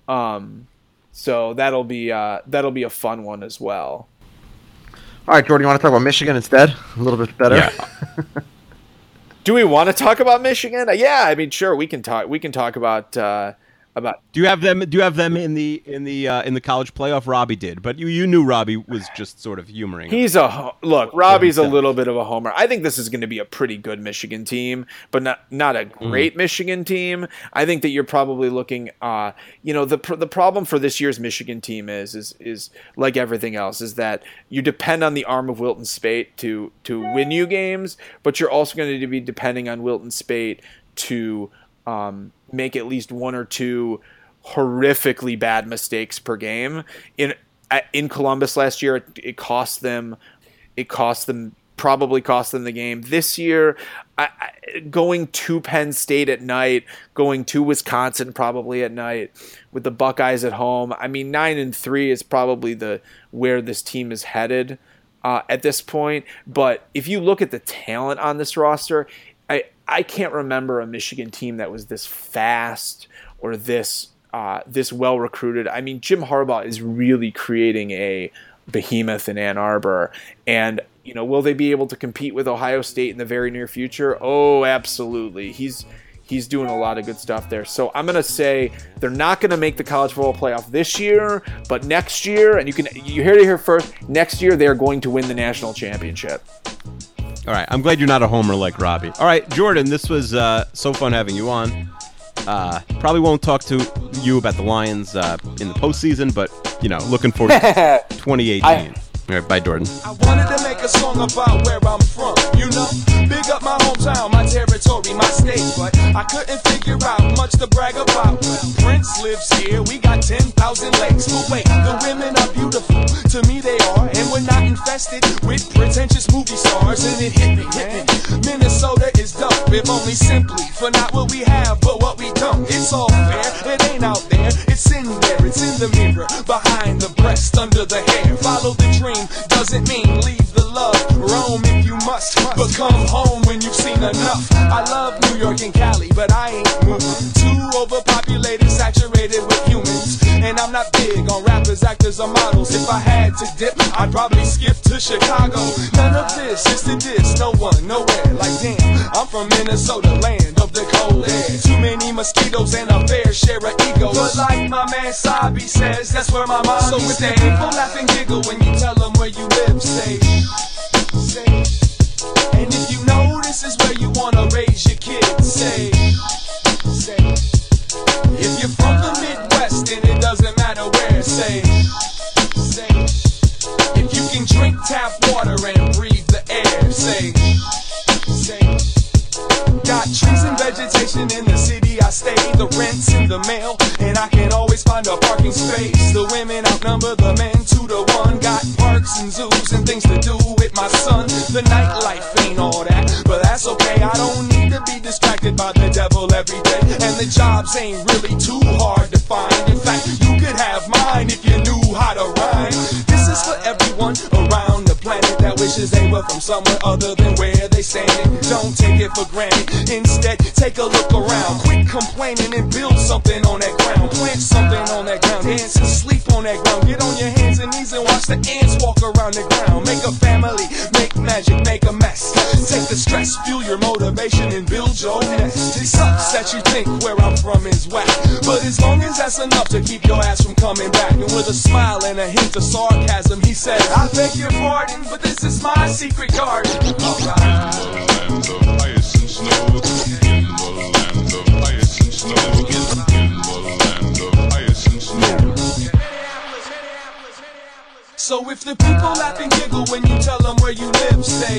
[SPEAKER 4] So that'll be a fun one as well.
[SPEAKER 2] All right, Jordan, you want to talk about Michigan instead? A little bit better.
[SPEAKER 1] Yeah.
[SPEAKER 4] Do we want to talk about Michigan? Yeah, I mean, sure, we can talk. We can talk about.
[SPEAKER 1] Do you have them in the college playoff? Robbie did, but you knew Robbie was just sort of humoring.
[SPEAKER 4] Look. Robbie's a little bit of a homer. I think this is going to be a pretty good Michigan team, but not a great Michigan team. I think that you're probably looking. The problem for this year's Michigan team is like everything else, is that you depend on the arm of Wilton Speight to win you games, but you're also going to be depending on Wilton Speight to make at least one or two horrifically bad mistakes per game. In Columbus last year, it cost them the game. This year, going to Penn State at night, going to Wisconsin probably at night, with the Buckeyes at home. I mean, 9-3 is probably where this team is headed at this point. But if you look at the talent on this roster, I can't remember a Michigan team that was this fast or this well recruited. I mean, Jim Harbaugh is really creating a behemoth in Ann Arbor, and will they be able to compete with Ohio State in the very near future? Oh, absolutely. He's doing a lot of good stuff there. So I'm going to say they're not going to make the college football playoff this year, but next year, and you heard it here first, next year they are going to win the national championship.
[SPEAKER 1] All right, I'm glad you're not a homer like Robbie. All right, Jordan, this was so fun having you on. Probably won't talk to you about the Lions in the postseason, but looking forward to 2018. All right, bye, Jordan.
[SPEAKER 5] I wanted to make a song about where I'm from, big up my hometown, my territory, my state, but I couldn't figure out much to brag about. Well, Prince lives here, we got 10,000 lakes, but wait, the women are beautiful, to me they are, and we're not infested with pretentious movie stars, and it hit me, Minnesota is dope, if only simply for not what we have, but what we don't. It's all fair, it ain't out there, it's in there, it's in the mirror, behind the breast, under the hair. Follow the dream, doesn't mean leave the love, roam if you must, but come home when you've seen enough. I love New York and Cali, but I ain't moving. Too overpopulated, saturated with humans, and I'm not big on rappers, actors, or models. If I had to dip, I'd probably skip to Chicago. None of this is to diss, no one, nowhere. Like damn, I'm from Minnesota, land of the cold air. Too many mosquitoes and a fair share of egos, but like my man Sabi says, that's where my mom. So if the people laugh and giggle when you tell them where you live, say. And if you know this is where you wanna raise your kids, say. If you're from the Midwest and it doesn't matter where, say. If you can drink tap water and breathe the air, say. Got trees and vegetation in the city I stay, the rent's in the mail, and I can always find a parking space. The women outnumber the men 2-1, got parks and zoos and things to do with my son. The nightlife ain't all that, but that's okay. I don't need to be distracted by the devil every day, and the jobs ain't really too hard to find. In fact, you could have mine if you knew how to rhyme. This is for everyone around the planet that wishes they were from somewhere other than where they standing. Don't take it for granted, instead take a look around. Quit complaining and build something on that ground. Plant something on that ground, dance and sleep on that ground. Get on your hands and knees and watch the ants walk around the ground. Make a family, make magic, make a mess. Take the stress, fuel your motivation and build your nest. It sucks that you think where I'm from is whack, but as long as that's enough to keep your ass from coming back. And with a smile and a hint of sarcasm, he says, I beg your pardon, but this is my secret garden. Alright. So if the people laugh and giggle when you tell them where you live, say.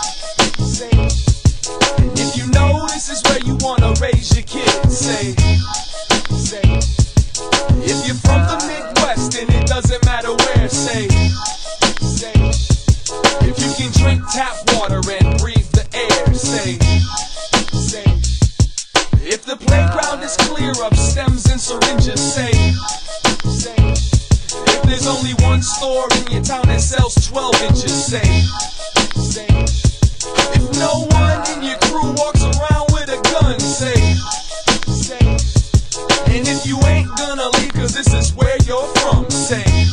[SPEAKER 5] And if you know this is where you wanna raise your kids, say. If you're from the needles and syringes, say. If there's only one store in your town that sells 12 inches, say. If no one in your crew walks around with a gun, say. And if you ain't gonna leave, cause this is where you're from, say.